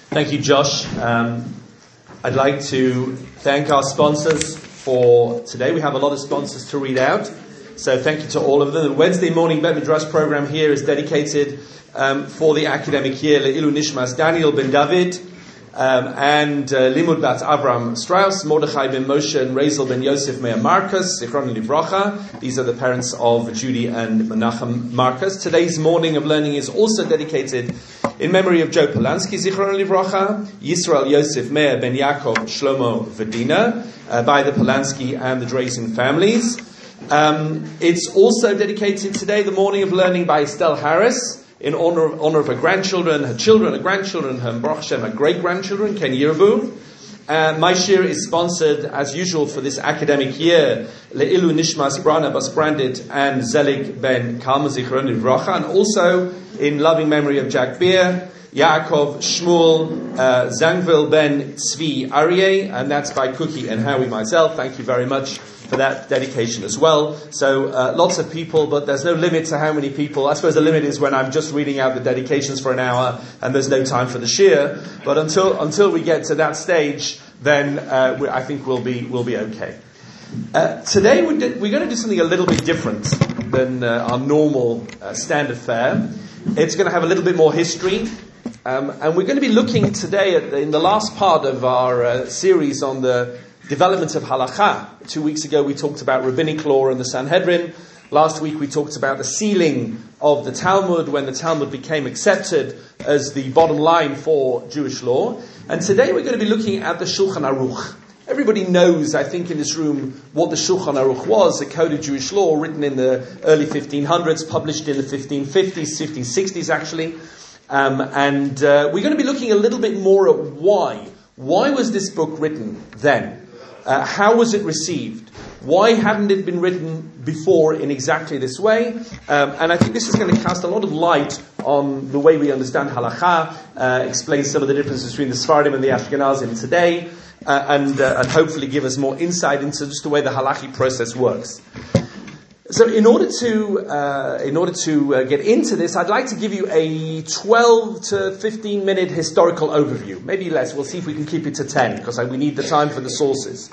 Thank you, Josh. I'd like to thank our sponsors for today. We have a lot of sponsors to read out, so thank you to all of them. The Wednesday morning Bet Midrash program here is dedicated for the academic year Le'ilu Nishmas Daniel ben David and Limud Bat Avram Strauss, Mordechai ben Moshe and Razel ben Yosef Meir Marcus, Zichron Livracha. These are the parents of Judy and Menachem Marcus. Today's morning of learning is also dedicated in memory of Joe Polanski, Zichron Livracha, Yisrael Yosef Meir ben Yaakov Shlomo Vedina, by the Polanski and the Drazen families. It's also dedicated today, the morning of learning, by Estelle Harris, in honor of her grandchildren, her children, her grandchildren, her Baruch Hashem, her great-grandchildren, Ken Yirbu. My shir is sponsored, as usual, for this academic year, Le'ilu Nishmas Brana Bas Brandit and Zelig ben Kalma Zichron Livracha, and also in loving memory of Jack Beer, Yaakov Shmuel Zangvil ben Tzvi Aryeh, and that's by Cookie and Howie myself. Thank you very much for that dedication as well. So lots of people, but there's no limit to how many people. I suppose the limit is when I'm just reading out the dedications for an hour and there's no time for the shir. But until we get to that stage, then I think we'll be okay. Today we're going to do something a little bit different than our normal standard fare. It's going to have a little bit more history. And we're going to be looking today in the last part of our series on the development of halakha. 2 weeks ago we talked about rabbinic law and the Sanhedrin. Last week we talked about the sealing of the Talmud, when the Talmud became accepted as the bottom line for Jewish law. And today we're going to be looking at the Shulchan Aruch. Everybody knows, I think, in this room what the Shulchan Aruch was, a code of Jewish law written in the early 1500s, published in the 1550s, 1560s actually. And we're going to be looking a little bit more at why. Why was this book written then? How was it received? Why hadn't it been written before in exactly this way? And I think this is going to cast a lot of light on the way we understand halakha, explain some of the differences between the Sephardim and the Ashkenazim today, and hopefully give us more insight into just the way the halachic process works. So in order to get into this, I'd like to give you a 12 to 15 minute historical overview. Maybe less. We'll see if we can keep it to 10, because we need the time for the sources.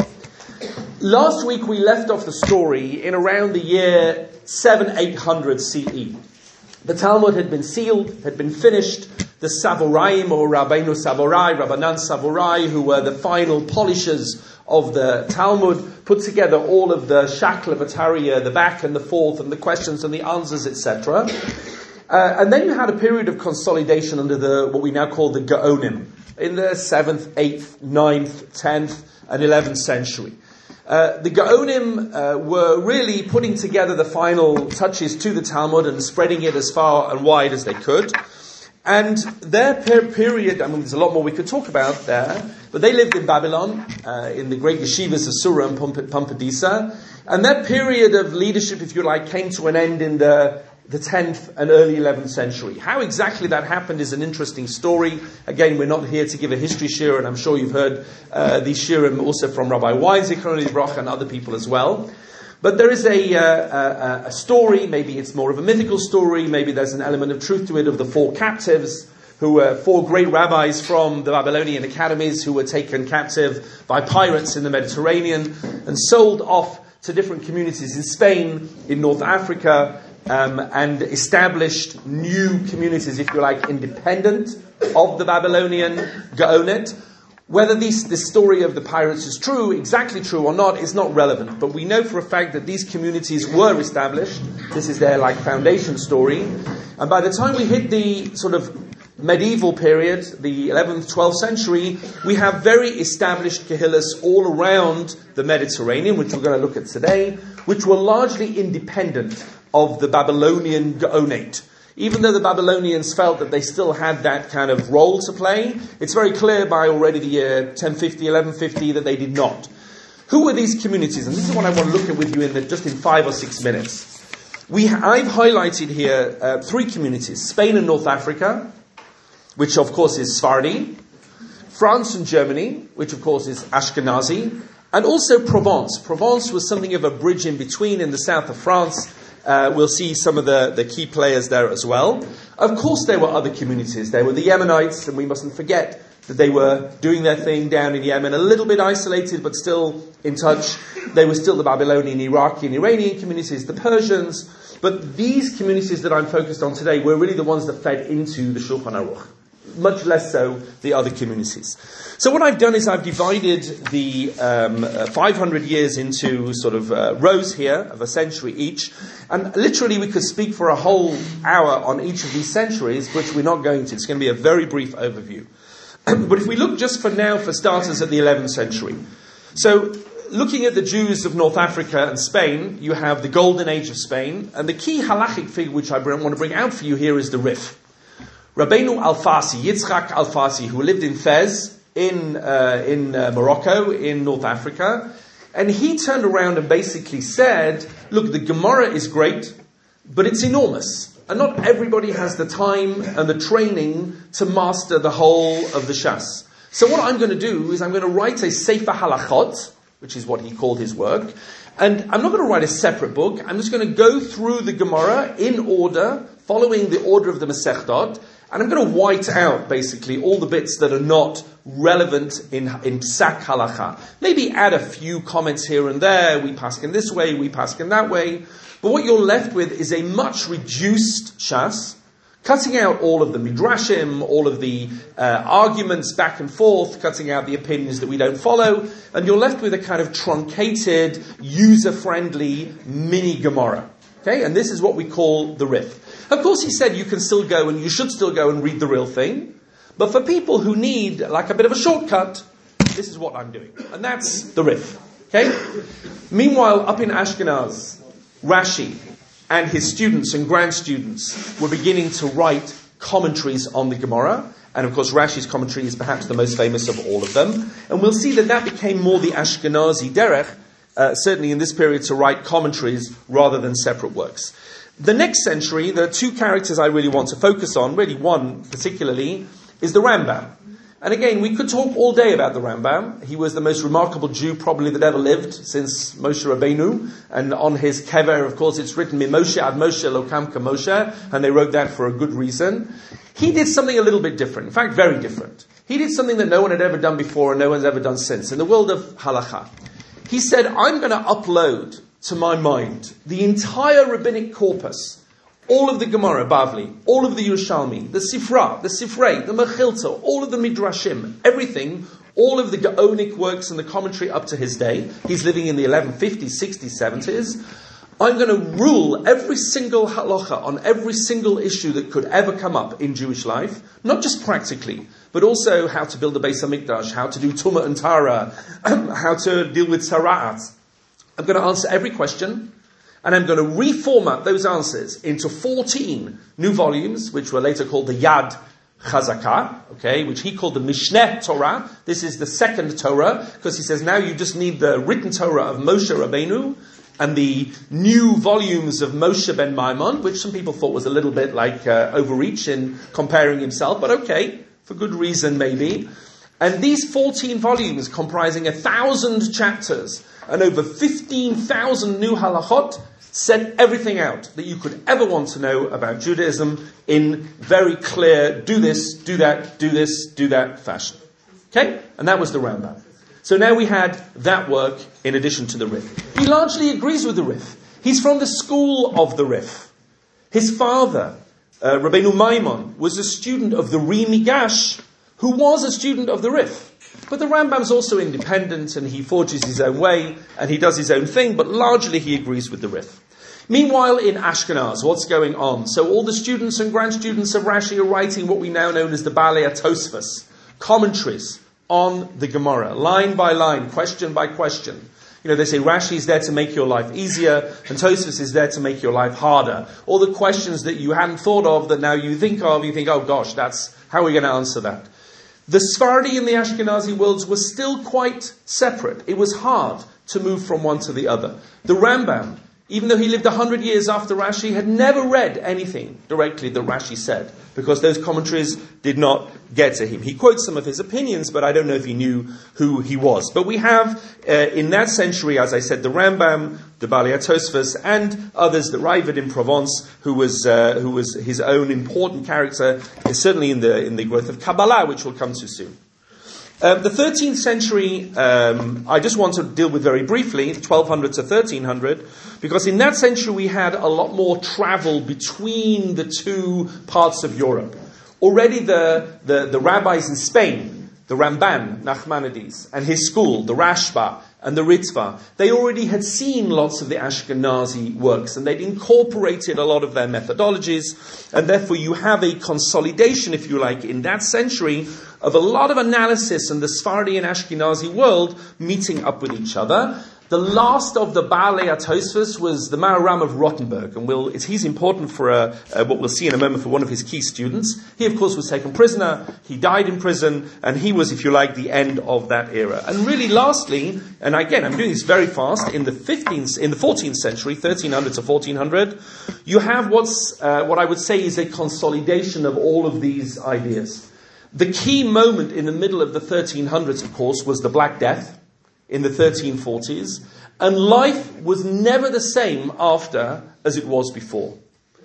Last week we left off the story in around the year 700-800 CE. The Talmud had been sealed, had been finished. The Savoraim, or Rabbeinu Savorai, Rabbanan Savorai, who were the final polishers of the Talmud, put together all of the Shakla Vataria, the back and the forth, and the questions and the answers, etc. And then you had a period of consolidation under what we now call the Gaonim, in the 7th, 8th, 9th, 10th, and 11th century. The Gaonim were really putting together the final touches to the Talmud and spreading it as far and wide as they could. And their period, there's a lot more we could talk about there, but they lived in Babylon, in the great yeshivas of Sura and Pumbedisa, and that period of leadership, if you like, came to an end in the 10th and early 11th century. How exactly that happened is an interesting story. Again, we're not here to give a history shir, and I'm sure you've heard these shirim also from Rabbi Wein, Zichron Livracha, and other people as well. But there is a story, maybe it's more of a mythical story, maybe there's an element of truth to it, of the 4 captives, who were 4 great rabbis from the Babylonian academies who were taken captive by pirates in the Mediterranean and sold off to different communities in Spain, in North Africa, and established new communities, if you like, independent of the Babylonian Gaonet. Whether this story of the pirates is true, exactly true or not, is not relevant. But we know for a fact that these communities were established. This is their foundation story. And by the time we hit the sort of medieval period, the 11th, 12th century, we have very established kehillas all around the Mediterranean, which we're going to look at today, which were largely independent of the Babylonian Gaonate. Even though the Babylonians felt that they still had that kind of role to play, it's very clear by already the year 1050, 1150 that they did not. Who were these communities? And this is what I want to look at with you just in 5 or 6 minutes. I've highlighted here 3 communities: Spain and North Africa, which of course is Sephardi; France and Germany, which of course is Ashkenazi; and also Provence. Provence was something of a bridge in between, in the south of France. We'll see some of the key players there as well. Of course, there were other communities. There were the Yemenites, and we mustn't forget that they were doing their thing down in Yemen, a little bit isolated, but still in touch. They were still the Babylonian, Iraqi, and Iranian communities, the Persians. But these communities that I'm focused on today were really the ones that fed into the Shulchan Aruch, much less so the other communities. So what I've done is I've divided the 500 years into sort of rows here of a century each. And literally we could speak for a whole hour on each of these centuries, which we're not going to. It's going to be a very brief overview. But if we look just for now, for starters, at the 11th century. So looking at the Jews of North Africa and Spain, you have the golden age of Spain. And the key halachic figure which I want to bring out for you here is the Rif. Rabbeinu Alfasi, Yitzchak Alfasi, who lived in Fez, in Morocco, in North Africa. And he turned around and basically said, look, the Gemara is great, but it's enormous. And not everybody has the time and the training to master the whole of the Shas. So what I'm going to do is I'm going to write a Sefer Halachot, which is what he called his work. And I'm not going to write a separate book. I'm just going to go through the Gemara in order, following the order of the Masechdot. And I'm going to white out, basically, all the bits that are not relevant in Psak Halacha. Maybe add a few comments here and there. We paskin this way, we paskin that way. But what you're left with is a much reduced Shas, cutting out all of the Midrashim, all of the arguments back and forth, cutting out the opinions that we don't follow, and you're left with a kind of truncated, user-friendly mini Gemara. Okay, and this is what we call the Rif. Of course, he said you can still go and you should still go and read the real thing, but for people who need like a bit of a shortcut, this is what I'm doing. And that's the Rif. Okay? Meanwhile, up in Ashkenaz, Rashi and his students and grand students were beginning to write commentaries on the Gemara. And of course, Rashi's commentary is perhaps the most famous of all of them. And we'll see that became more the Ashkenazi derech, certainly in this period, to write commentaries rather than separate works. The next century, there are two characters I really want to focus on, really one particularly, is the Rambam. And again, we could talk all day about the Rambam. He was the most remarkable Jew probably that ever lived since Moshe Rabbeinu. And on his kever, of course, it's written, Mimoshe ad Moshe lo kam Moshe. And they wrote that for a good reason. He did something a little bit different. In fact, very different. He did something that no one had ever done before and no one's ever done since. In the world of halakha. He said, I'm going to upload to my mind the entire rabbinic corpus, all of the Gemara, Bavli, all of the Yerushalmi, the Sifra, the Sifrei, the Mechilta, all of the Midrashim, everything, all of the Gaonic works and the commentary up to his day. He's living in the 1150s, 60s, 70s. I'm going to rule every single halacha on every single issue that could ever come up in Jewish life, not just practically, but also how to build a Beis HaMikdash, how to do Tumah and Tara, how to deal with Sara'at. I'm going to answer every question, and I'm going to reformat those answers into 14 new volumes, which were later called the Yad Chazakah, okay, which he called the Mishneh Torah. This is the second Torah, because he says now you just need the written Torah of Moshe Rabbeinu, and the new volumes of Moshe ben Maimon, which some people thought was a little bit like overreach in comparing himself, but okay, for good reason maybe. And these 14 volumes comprising 1,000 chapters and over 15,000 new halachot set everything out that you could ever want to know about Judaism in very clear, do this, do that, do this, do that fashion. Okay? And that was the Rambam. So now we had that work in addition to the Rif. He largely agrees with the Rif. He's from the school of the Rif. His father, Rabbeinu Maimon, was a student of the Ri Migash, who was a student of the Rif. But the Rambam's also independent, and he forges his own way, and he does his own thing, but largely he agrees with the Rif. Meanwhile, in Ashkenaz, what's going on? So all the students and grand students of Rashi are writing what we now know as the Balei HaTosfos, commentaries on the Gemara, line by line, question by question. You know, they say Rashi is there to make your life easier, and Tosfos is there to make your life harder. All the questions that you hadn't thought of, that now you think of, you think, oh gosh, that's how are we going to answer that? The Sephardi and the Ashkenazi worlds were still quite separate. It was hard to move from one to the other. The Rambam even though he lived 100 years after Rashi, had never read anything directly that Rashi said, because those commentaries did not get to him. He quotes some of his opinions, but I don't know if he knew who he was. But we have, in that century, as I said, the Rambam, the Balei Tosfos, and others, the Raavad in Provence, who was his own important character, certainly in the growth of Kabbalah, which we'll come to soon. The 13th century, I just want to deal with very briefly, 1200 to 1300, because in that century we had a lot more travel between the two parts of Europe. Already the rabbis in Spain, the Ramban, Nachmanides, and his school, the Rashba and the Ritva, they already had seen lots of the Ashkenazi works, and they'd incorporated a lot of their methodologies, and therefore you have a consolidation, if you like, in that century of a lot of analysis in the Sephardi and Ashkenazi world meeting up with each other. The last of the Balei Tosfos was the Maharam of Rothenburg, and he's important for what we'll see in a moment for one of his key students. He, of course, was taken prisoner. He died in prison, and he was, if you like, the end of that era. And really, lastly, and again, I'm doing this very fast, in the 14th century, 1300 to 1400, you have what I would say is a consolidation of all of these ideas. The key moment in the middle of the 1300s, of course, was the Black Death in the 1340s, and life was never the same after as it was before.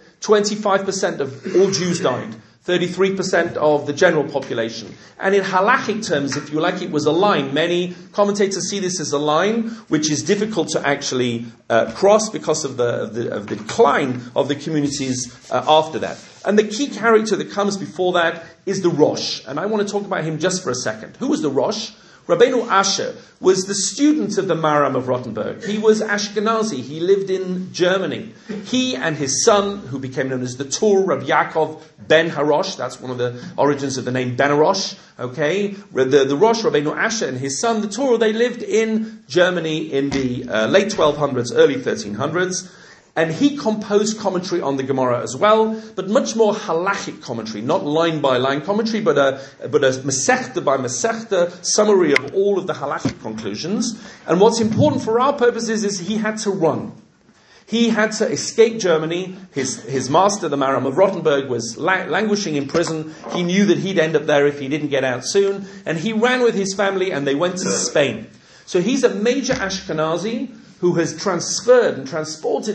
25% of all Jews died, 33% of the general population. And in halachic terms, if you like, it was a line. Many commentators see this as a line which is difficult to actually cross because of the decline of the communities after that. And the key character that comes before that is the Rosh. And I want to talk about him just for a second. Who was the Rosh? Rabbeinu Asher was the student of the Maharam of Rothenburg. He was Ashkenazi. He lived in Germany. He and his son, who became known as the Tur, Rabbi Yaakov ben Harosh, that's one of the origins of the name Ben Harosh, okay? The Rosh, Rabbeinu Asher, and his son, the Tur, they lived in Germany in the late 1200s, early 1300s. And he composed commentary on the Gemara as well, but much more halachic commentary, not line-by-line commentary, but a Masechta by Masechta summary of all of the halachic conclusions. And what's important for our purposes is he had to run. He had to escape Germany. His master, the Maharam of Rothenburg, was languishing in prison. He knew that he'd end up there if he didn't get out soon. And he ran with his family and they went to Spain. So he's a major Ashkenazi who has transferred and transplanted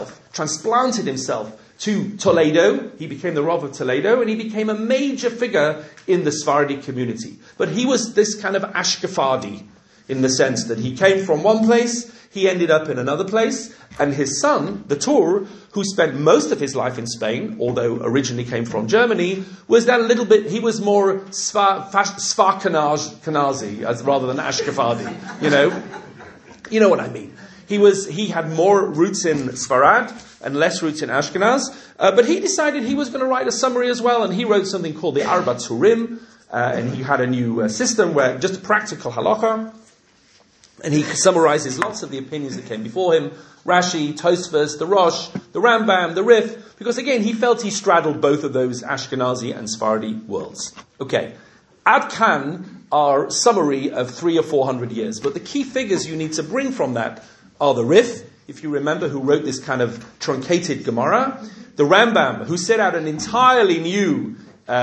himself to Toledo. He became the Rav of Toledo, and he became a major figure in the Sephardi community. But he was this kind of Ashkenazi, in the sense that he came from one place, he ended up in another place, and his son, the Tur, who spent most of his life in Spain, although originally came from Germany, was that a little bit, he was more Sfarkanazi, as rather than Ashkenazi, You know what I mean. He had more roots in Sfarad and less roots in Ashkenaz, but he decided he was going to write a summary as well, and he wrote something called the Arba Turim, and he had a new system where just practical halacha, and he summarizes lots of the opinions that came before him, Rashi, Tosfos, the Rosh, the Rambam, the Rif, because again, he felt he straddled both of those Ashkenazi and Sephardi worlds. Okay, Ad Kan, our summary of 300 or 400 years, but the key figures you need to bring from that are the Rif, if you remember, who wrote this kind of truncated Gemara, the Rambam, who set out an entirely new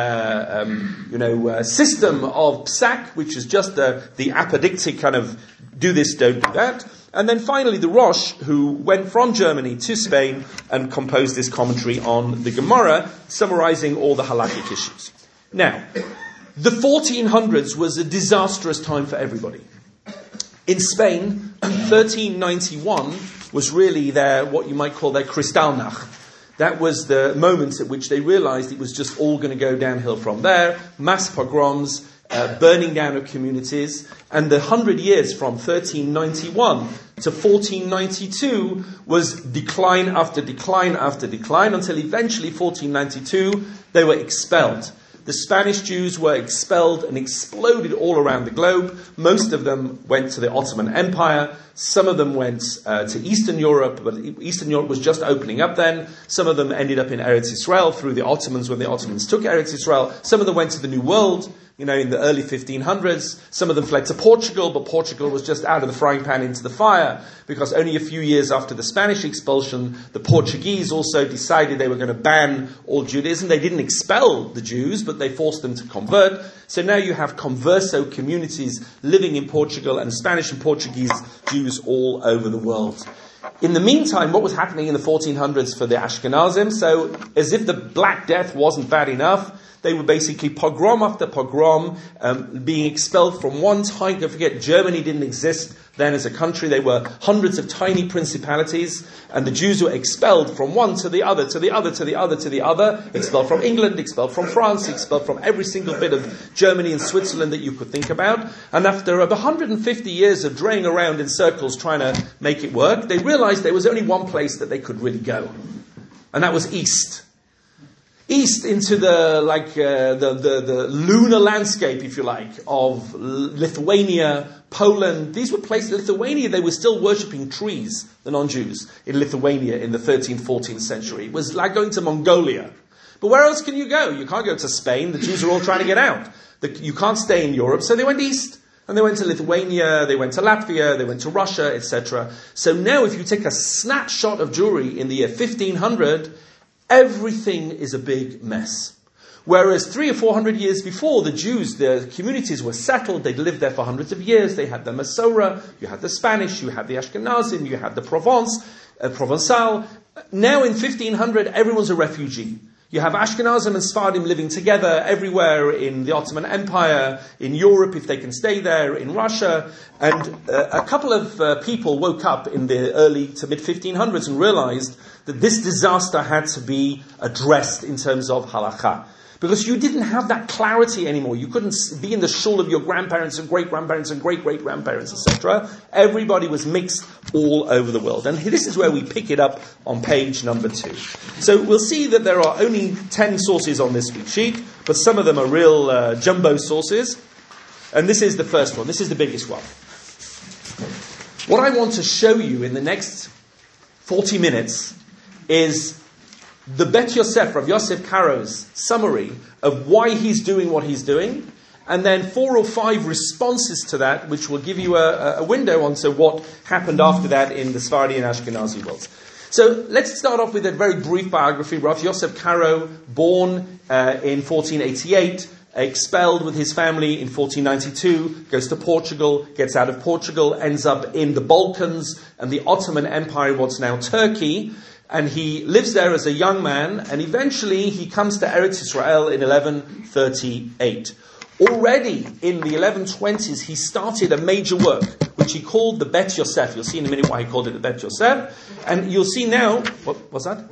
system of psak, which is just the apodictic kind of do this, don't do that. And then finally the Rosh, who went from Germany to Spain and composed this commentary on the Gemara, summarizing all the halakhic issues. Now, the 1400s was a disastrous time for everybody. In Spain, 1391 was really what you might call their Kristallnacht. That was the moment at which they realized it was just all going to go downhill from there. Mass pogroms, burning down of communities. And the 100 years from 1391 to 1492 was decline after decline after decline, until eventually 1492 they were expelled. The Spanish Jews were expelled and exploded all around the globe. Most of them went to the Ottoman Empire. Some of them went to Eastern Europe, but Eastern Europe was just opening up then. Some of them ended up in Eretz Yisrael through the Ottomans when the Ottomans took Eretz Yisrael. Some of them went to the New World, in the early 1500s. Some of them fled to Portugal, but Portugal was just out of the frying pan into the fire, because only a few years after the Spanish expulsion, the Portuguese also decided they were going to ban all Judaism. They didn't expel the Jews, but they forced them to convert. So now you have converso communities living in Portugal, and Spanish and Portuguese Jews all over the world. In the meantime, what was happening in the 1400s for the Ashkenazim? So, as if the Black Death wasn't bad enough, they were basically pogrom after pogrom, being expelled from one time. Don't forget, Germany didn't exist then as a country. They were hundreds of tiny principalities, and the Jews were expelled from one to the other, to the other, to the other, to the other. Expelled from England, expelled from France, expelled from every single bit of Germany and Switzerland that you could think about. And after about 150 years of draying around in circles trying to make it work, they realized there was only one place that they could really go, and that was east. East into the lunar landscape, if you like, of Lithuania, Poland. These were places. Lithuania, they were still worshipping trees, the non-Jews, in Lithuania in the 13th, 14th century. It was like going to Mongolia. But where else can you go? You can't go to Spain. The Jews are all trying to get out. You can't stay in Europe. So they went east. And they went to Lithuania, they went to Latvia, they went to Russia, etc. So now if you take a snapshot of Jewry in the year 1500, everything is a big mess. Whereas 300 or 400 years before, the Jews, the communities were settled, they'd lived there for hundreds of years, they had the Masorah, you had the Spanish, you had the Ashkenazim, you had the Provençal. Now in 1500, everyone's a refugee. You have Ashkenazim and Sephardim living together everywhere in the Ottoman Empire, in Europe if they can stay there, in Russia. And a couple of people woke up in the early to mid-1500s and realized that this disaster had to be addressed in terms of halakha. Because you didn't have that clarity anymore. You couldn't be in the shul of your grandparents and great-grandparents and great-great-grandparents, etc. Everybody was mixed all over the world. And this is where we pick it up on page number 2. So we'll see that there are only 10 sources on this week's sheet, but some of them are real jumbo sources. And this is the first one. This is the biggest one. What I want to show you in the next 40 minutes is the Bet Yosef, Rav Yosef Karo's summary of why he's doing what he's doing, and then 4 or 5 responses to that, which will give you a window onto what happened after that in the Sephardi and Ashkenazi worlds. So let's start off with a very brief biography. Rav Yosef Karo, born in 1488, expelled with his family in 1492, goes to Portugal, gets out of Portugal, ends up in the Balkans and the Ottoman Empire, what's now Turkey. And he lives there as a young man, and eventually he comes to Eretz Israel in 1138. Already in the 1120s, he started a major work, which he called the Bet Yosef. You'll see in a minute why he called it the Bet Yosef. And you'll see now, what was that?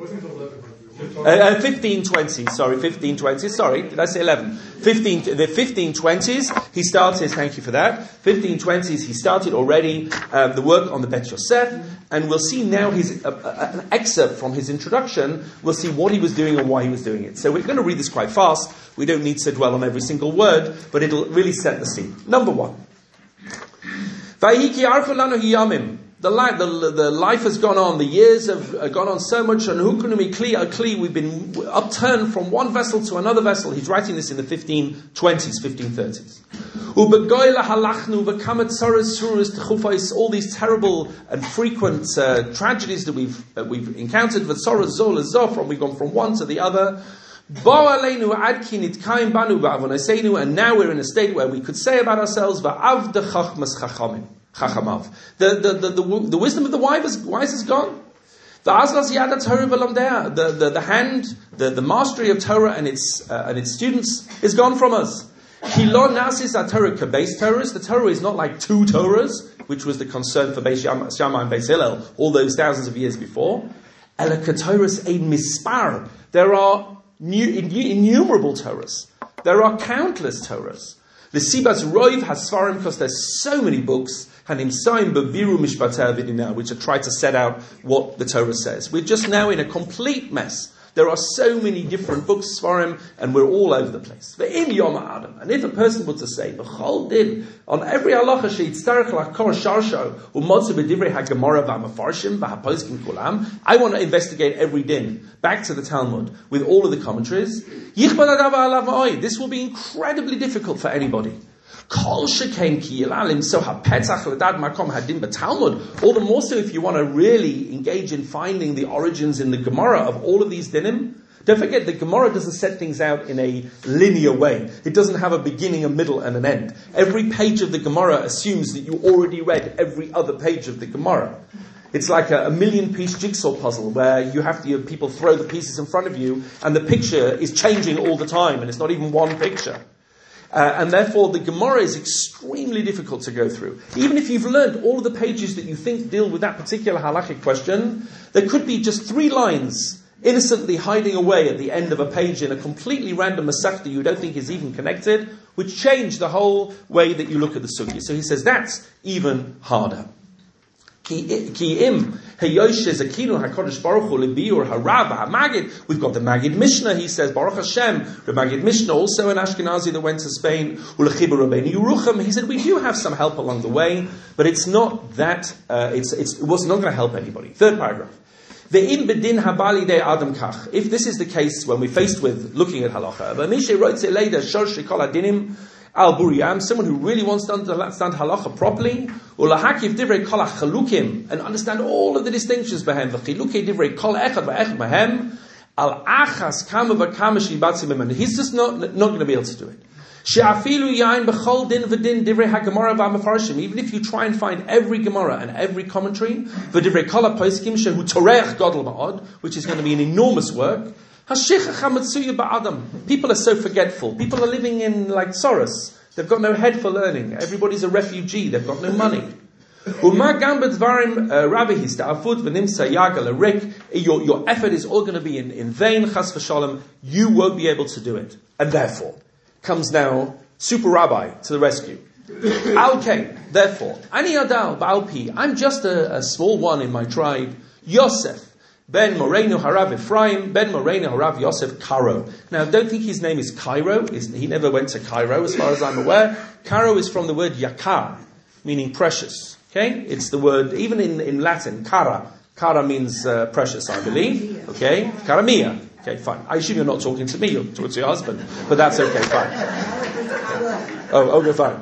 1520, sorry, did I say 11? The 1520s, he started, thank you for that, 1520s, he started already the work on the Bet Yosef, and we'll see now an excerpt from his introduction. We'll see what he was doing and why he was doing it. So we're going to read this quite fast. We don't need to dwell on every single word, but it'll really set the scene. Number 1. The life has gone on, the years have gone on so much, and we've been upturned from one vessel to another vessel. He's writing this in the 1520s, 1530s. All these terrible and frequent tragedies that we've encountered, we've gone from one to the other. And now we're in a state where we could say about ourselves, the wisdom of the wise is gone. The hand, the mastery of Torah and its students is gone from us. The Torah is not like 2 Torahs, which was the concern for Beis Shammai and Beis Hillel all those thousands of years before. There are innumerable Torahs. There are countless Torahs. The Sibas Roiv Hasfarim, because there's so many books, which are trying to set out what the Torah says. We're just now in a complete mess. There are so many different books for him, and we're all over the place. And if a person were to say, on every halacha I want to investigate every din back to the Talmud with all of the commentaries, this will be incredibly difficult for anybody. All the more so if you want to really engage in finding the origins in the Gemara of all of these dinim. Don't forget, the Gemara doesn't set things out in a linear way. It doesn't have a beginning, a middle, and an end. Every page of the Gemara assumes that you already read every other page of the Gemara. It's like a million-piece jigsaw puzzle where you have to, people throw the pieces in front of you, and the picture is changing all the time, and it's not even one picture. And therefore, the Gemara is extremely difficult to go through. Even if you've learned all of the pages that you think deal with that particular halachic question, there could be just 3 lines innocently hiding away at the end of a page in a completely random masechta you don't think is even connected, which change the whole way that you look at the sugya. So he says that's even harder. We've got the Magid Mishnah, he says, Baruch Hashem, the Magid Mishnah, also an Ashkenazi that went to Spain, he said, we do have some help along the way, but it's not that, it was not going to help anybody. Third paragraph. If this is the case when we're faced with looking at halacha, someone who really wants to understand halacha properly, and understand all of the distinctions behind he's just not going to be able to do it. Even if you try and find every Gemara and every commentary, which is going to be an enormous work, people are so forgetful. People are living in like Soros. They've got no head for learning. Everybody's a refugee. They've got no money. Your effort is all going to be in vain. Chas v'shalom. You won't be able to do it. And therefore, comes now Super Rabbi to the rescue. Okay, therefore, Ani Adal Ba'alpi, I'm just a small one in my tribe. Yosef, Ben Moreno Harav Ephraim, Ben Moreno Harav Yosef Cairo. Now, don't think his name is Cairo. He never went to Cairo, as far as I'm aware. Cairo is from the word yakar, meaning precious. Okay, it's the word, even in Latin, cara. Cara means precious, I believe. Okay, cara mia. Okay, fine. I assume you're not talking to me, you're talking to your husband. But that's okay, fine. Okay, fine.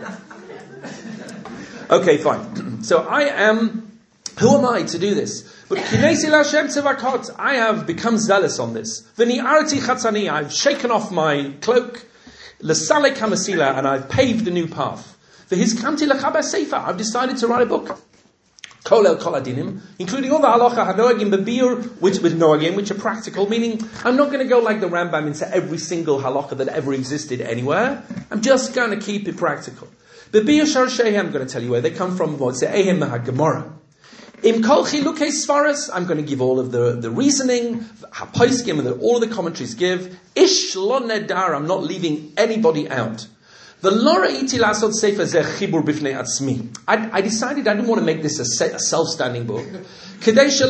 Okay, fine. So who am I to do this? But I have become zealous on this. I've shaken off my cloak, and I've paved a new path. I've decided to write a book. Including all the halacha hanoagim bebir, which are practical, meaning I'm not going to go like the Rambam into every single halacha that ever existed anywhere. I'm just going to keep it practical. Bebir sharshehem, I'm going to tell you where they come from. Ehem haGemara. Im kol chilukei svaras, I'm going to give all of the reasoning, hapoiskim, and all of the commentaries give. Ish lo nedar, I'm not leaving anybody out. I decided I didn't want to make this a self-standing book. Because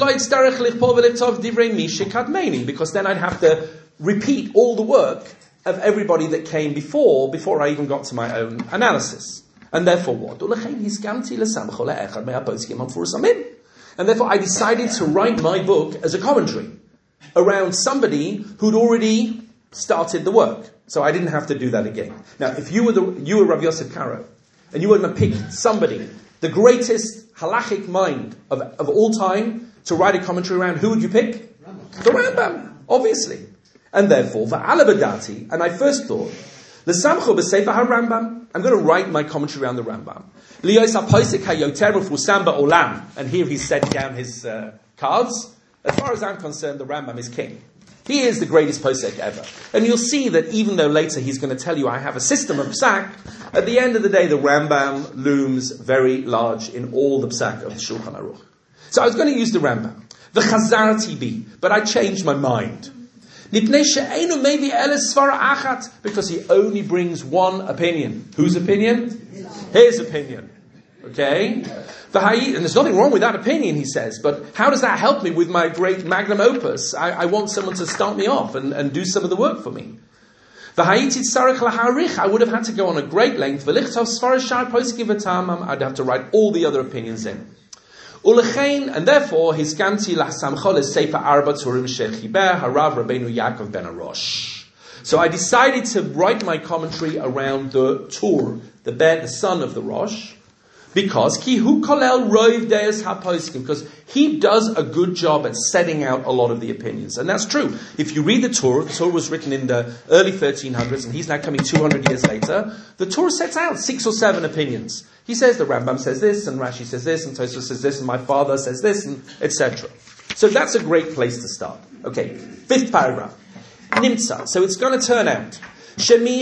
then I'd have to repeat all the work of everybody that came before I even got to my own analysis. And therefore what? And therefore I decided to write my book as a commentary around somebody who'd already started the work. So I didn't have to do that again. Now, if you were Rav Yosef Karo, and you were going to pick somebody, the greatest halachic mind of all time, to write a commentary around, who would you pick? The Rambam, obviously. And therefore, va'ala badati, and I first thought, l'samcho b'sefer ha-Rambam, I'm going to write my commentary around the Rambam. Li'os ha-posek ha-yoter mefusam ba'olam, and here he's setting down his cards. As far as I'm concerned, the Rambam is king. He is the greatest posek ever. And you'll see that even though later he's going to tell you I have a system of psak, at the end of the day the Rambam looms very large in all the psak of the Shulchan Aruch. So I was going to use the Rambam. The Chazarti bi, but I changed my mind. Because he only brings one opinion. Whose opinion? His opinion. Okay? And there's nothing wrong with that opinion, he says, but how does that help me with my great magnum opus? I want someone to start me off and do some of the work for me. I would have had to go on a great length. I'd have to write all the other opinions in. And therefore, his gamti lasamchol is sefer arba turim shechiber harav Rabbeinu Yaakov ben Arosh. So I decided to write my commentary around the Tur, the son of the Rosh, because ki hu kolel roiv deis haposkim, because he does a good job at setting out a lot of the opinions, and that's true. If you read the Tur was written in the early 1300s, and he's now coming 200 years later. The Tur sets out 6 or 7 opinions. He says the Rambam says this, and Rashi says this, and Tosfos says this, and my father says this, and etc. So that's a great place to start. Okay, 5th paragraph. Nimtza. So it's going to turn out. Someone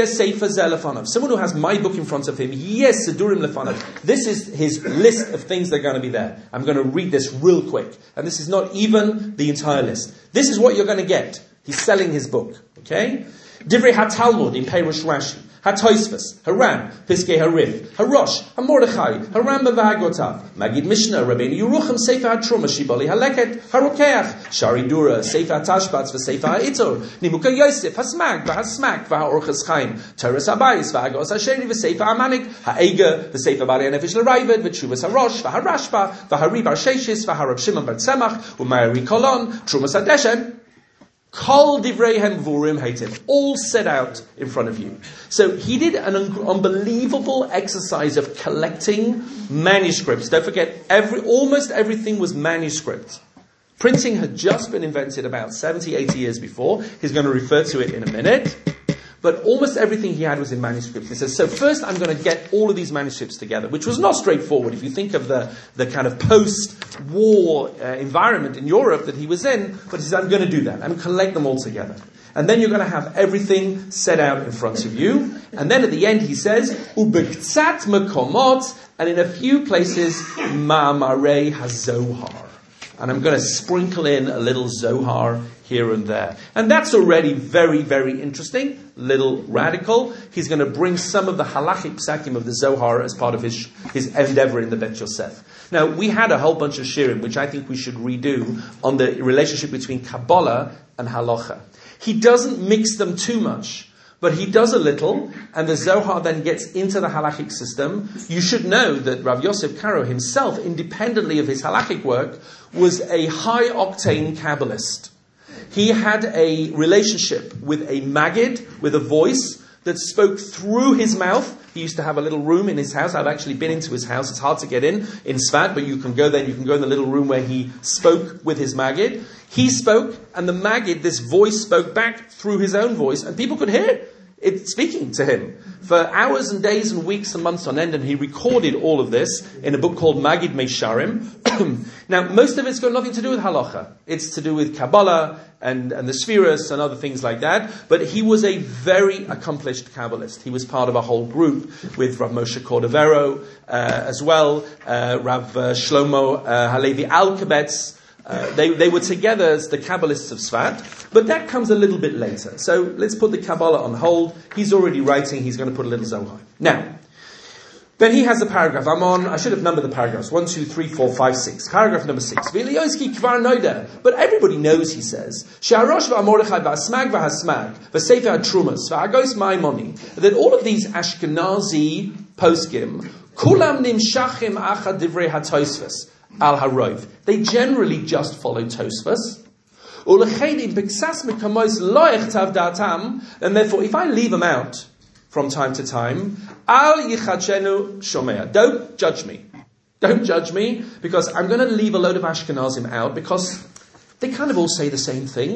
who has my book in front of him, yes, Sedurim Lefanav. This is his list of things that are going to be there. I'm going to read this real quick. And this is not even the entire list. This is what you're going to get. He's selling his book. Okay? Divrei HaTalmud in Perush Rashi. HaTosfos, Haran, Piskei Harif, Harosh, HaMordechai, Harambam v'Hagotav, Magid Mishnah, Rabbeinu Yerucham, Sefer HaTruma, Shibali HaLeket, HaRokeach, Shari Dura, Sefer HaTashbats, v'Sefer HaItor, Nimuka Yosef, HaSmag, v'HaSmag, v'HaOrchas Chaim, Teres HaBayis, v'Hagos HaSheni, v'Sefer HaManik, HaEger, v'Sefer Bali HaNefesh L'Rayved, v'Tshuvas HaRosh, v'HaRashba, v'Hari Bar Sheshis, v'Harab Shimon Bar Tzemach, v'Mayari Kolon, Trumas HaDeshem, Kol Divreihem Vurim Hated, all set out in front of you. So he did an unbelievable exercise of collecting manuscripts. Don't forget, almost everything was manuscript. Printing had just been invented about 70, 80 years before. He's going to refer to it in a minute. But almost everything he had was in manuscripts. He says, so first I'm going to get all of these manuscripts together, which was not straightforward. If you think of the kind of post-war environment in Europe that he was in, but he says, I'm going to do that. I'm going to collect them all together. And then you're going to have everything set out in front of you. And then at the end he says, Ubektsat mekomot, and in a few places, Ma'amarei HaZohar. And I'm going to sprinkle in a little Zohar here and there. And that's already very, very interesting, little radical. He's going to bring some of the halachic psakim of the Zohar as part of his endeavor in the Bet Yosef. Now, we had a whole bunch of shirim, which I think we should redo, on the relationship between Kabbalah and halacha. He doesn't mix them too much, but he does a little, and the Zohar then gets into the halachic system. You should know that Rav Yosef Karo himself, independently of his halachic work, was a high-octane Kabbalist. He had a relationship with a Maggid, with a voice that spoke through his mouth. He used to have a little room in his house. I've actually been into his house. It's hard to get in Svat, but you can go there. You can go in the little room where he spoke with his Maggid. He spoke, and the Maggid, this voice, spoke back through his own voice, and people could hear it speaking to him for hours and days and weeks and months on end, and he recorded all of this in a book called Magid Meisharim. Now, most of it's got nothing to do with halacha. It's to do with Kabbalah and the Spheres and other things like that. But he was a very accomplished Kabbalist. He was part of a whole group with Rav Moshe Cordovero as well, Rav Shlomo Halevi Alkabetz. They were together as the Kabbalists of Svat, but that comes a little bit later. So let's put the Kabbalah on hold. He's already writing. He's going to put a little Zohar. Now, then he has a paragraph. I should have numbered the paragraphs. 1, 2, 3, 4, 5, 6. Paragraph number 6. But everybody knows, he says, that all of these Ashkenazi poskim, kulam nimshachim achad divrei haTosfos al harov. They generally just follow Tosfos. And therefore, if I leave them out from time to time, al yichadshenu shomea. Don't judge me. Don't judge me, because I'm going to leave a load of Ashkenazim out, because they kind of all say the same thing.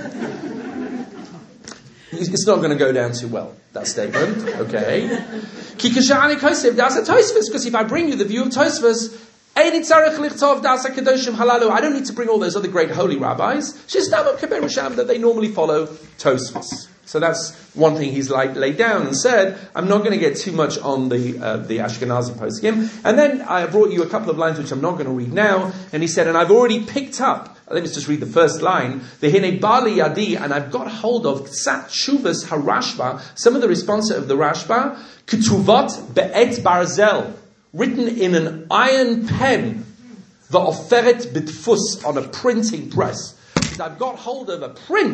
It's not going to go down too well, that statement. Okay. Because if I bring you the view of Tosfos, I don't need to bring all those other great holy rabbis. That they normally follow Tosfos. So that's one thing he's laid down and said. I'm not going to get too much on the Ashkenazi poskim. And then I brought you a couple of lines which I'm not going to read now. And he said, and I've already picked up. Let me just read the first line. V'hinei bali yadi, and I've got hold of Ksat Shuvas HaRashba, some of the responsa of the Rashba, Ketuvot be'et barzel. written in an iron pen, the Oferet Bitfus, on a printing press. I've got hold of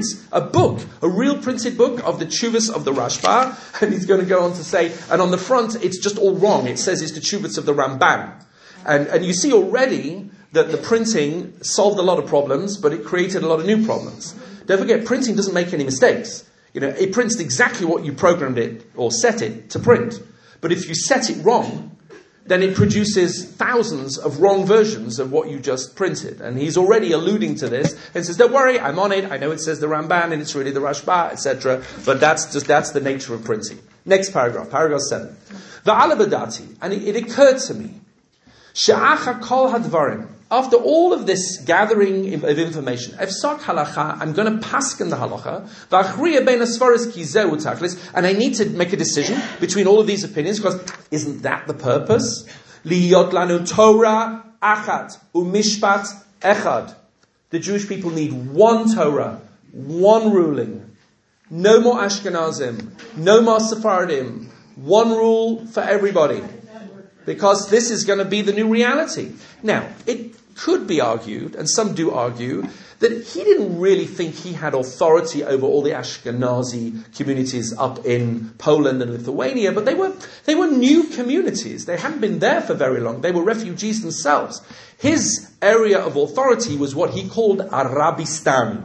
a book, a real printed book of the Tshuvos of the Rashba, and he's going to go on to say, and on the front it's just all wrong. It says it's the Tshuvos of the Ramban. And you see already that the printing solved a lot of problems, but it created a lot of new problems. Don't forget, printing doesn't make any mistakes. It prints exactly what you programmed it or set it to print. But if you set it wrong, then it produces thousands of wrong versions of what you just printed. And he's already alluding to this and says, don't worry, I'm on it. I know it says the Ramban and it's really the Rashba, etc. But that's the nature of printing. Next paragraph 7. V'alabadati, and it occurred to me, she'acha kol hadvarim, after all of this gathering of information, efsak halacha, I'm going to paskin the halacha, v'achriya bein asfaris ki zeu tachlis, and I need to make a decision between all of these opinions, because isn't that the purpose? Liyot lanu Torah achat umishpat echad. The Jewish people need one Torah, one ruling. No more Ashkenazim, no more Sephardim. One rule for everybody. Because this is going to be the new reality. Now, it could be argued, and some do argue, that he didn't really think he had authority over all the Ashkenazi communities up in Poland and Lithuania, but they were new communities. They hadn't been there for very long. They were refugees themselves. His area of authority was what he called Arabistan,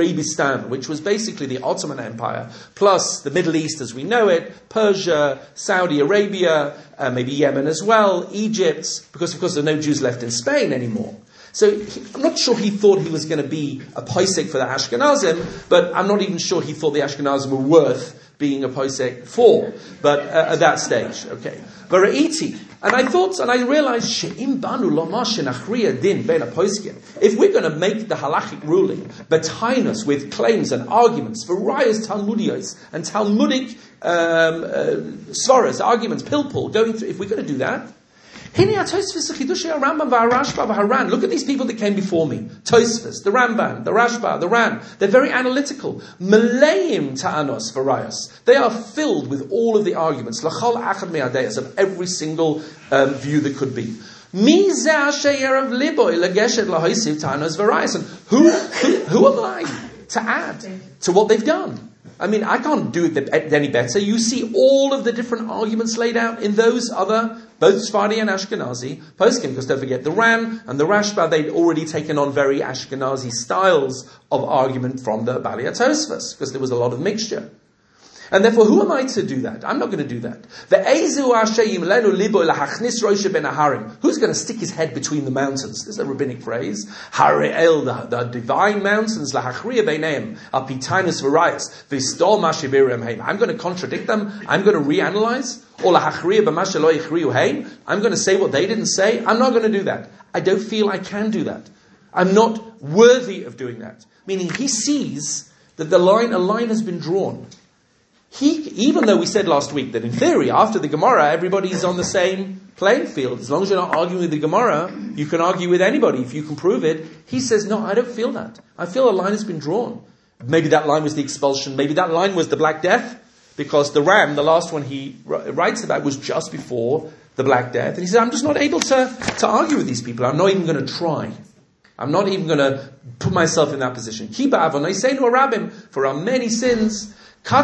which was basically the Ottoman Empire, plus the Middle East as we know it, Persia, Saudi Arabia, maybe Yemen as well, Egypt, because of course there are no Jews left in Spain anymore. So I'm not sure he thought he was going to be a posek for the Ashkenazim, but I'm not even sure he thought the Ashkenazim were worth being a posek for, but at that stage, okay. Vara'iti, and I thought, and I realized, she'im banu lomar shenachriya din ben poskim. If we're going to make the halachic ruling, betainus with claims and arguments, varayas talmudiyos and Talmudic svaras, arguments, pilpul, going through, if we're going to do that, look at these people that came before me. Tosfos, the Ramban, the Rashba, the Ran. They're very analytical. Maleim ta'anos varayas. They are filled with all of the arguments. L'chol achad me'adeyas, of every single view that could be. Who am I to add to what they've done? I mean, I can't do it any better. You see all of the different arguments laid out in those other, both Sephardi and Ashkenazi poskim, because don't forget the Ran and the Rashba, they'd already taken on very Ashkenazi styles of argument from the Bali Tosfos, because there was a lot of mixture. And therefore, who am I to do that? I'm not going to do that. Who's going to stick his head between the mountains? This is a rabbinic phrase. The divine mountains. I'm going to contradict them. I'm going to reanalyze. I'm going to say what they didn't say. I'm not going to do that. I don't feel I can do that. I'm not worthy of doing that. Meaning he sees that a line has been drawn. Even though we said last week that in theory, after the Gemara, everybody's on the same playing field. As long as you're not arguing with the Gemara, you can argue with anybody if you can prove it. He says, no, I don't feel that. I feel a line has been drawn. Maybe that line was the expulsion. Maybe that line was the Black Death. Because the Ram, the last one he writes about, was just before the Black Death. And he says, I'm just not able to argue with these people. I'm not even going to try. I'm not even going to put myself in that position. Kiba avon, I say to a rabbim, for our many sins,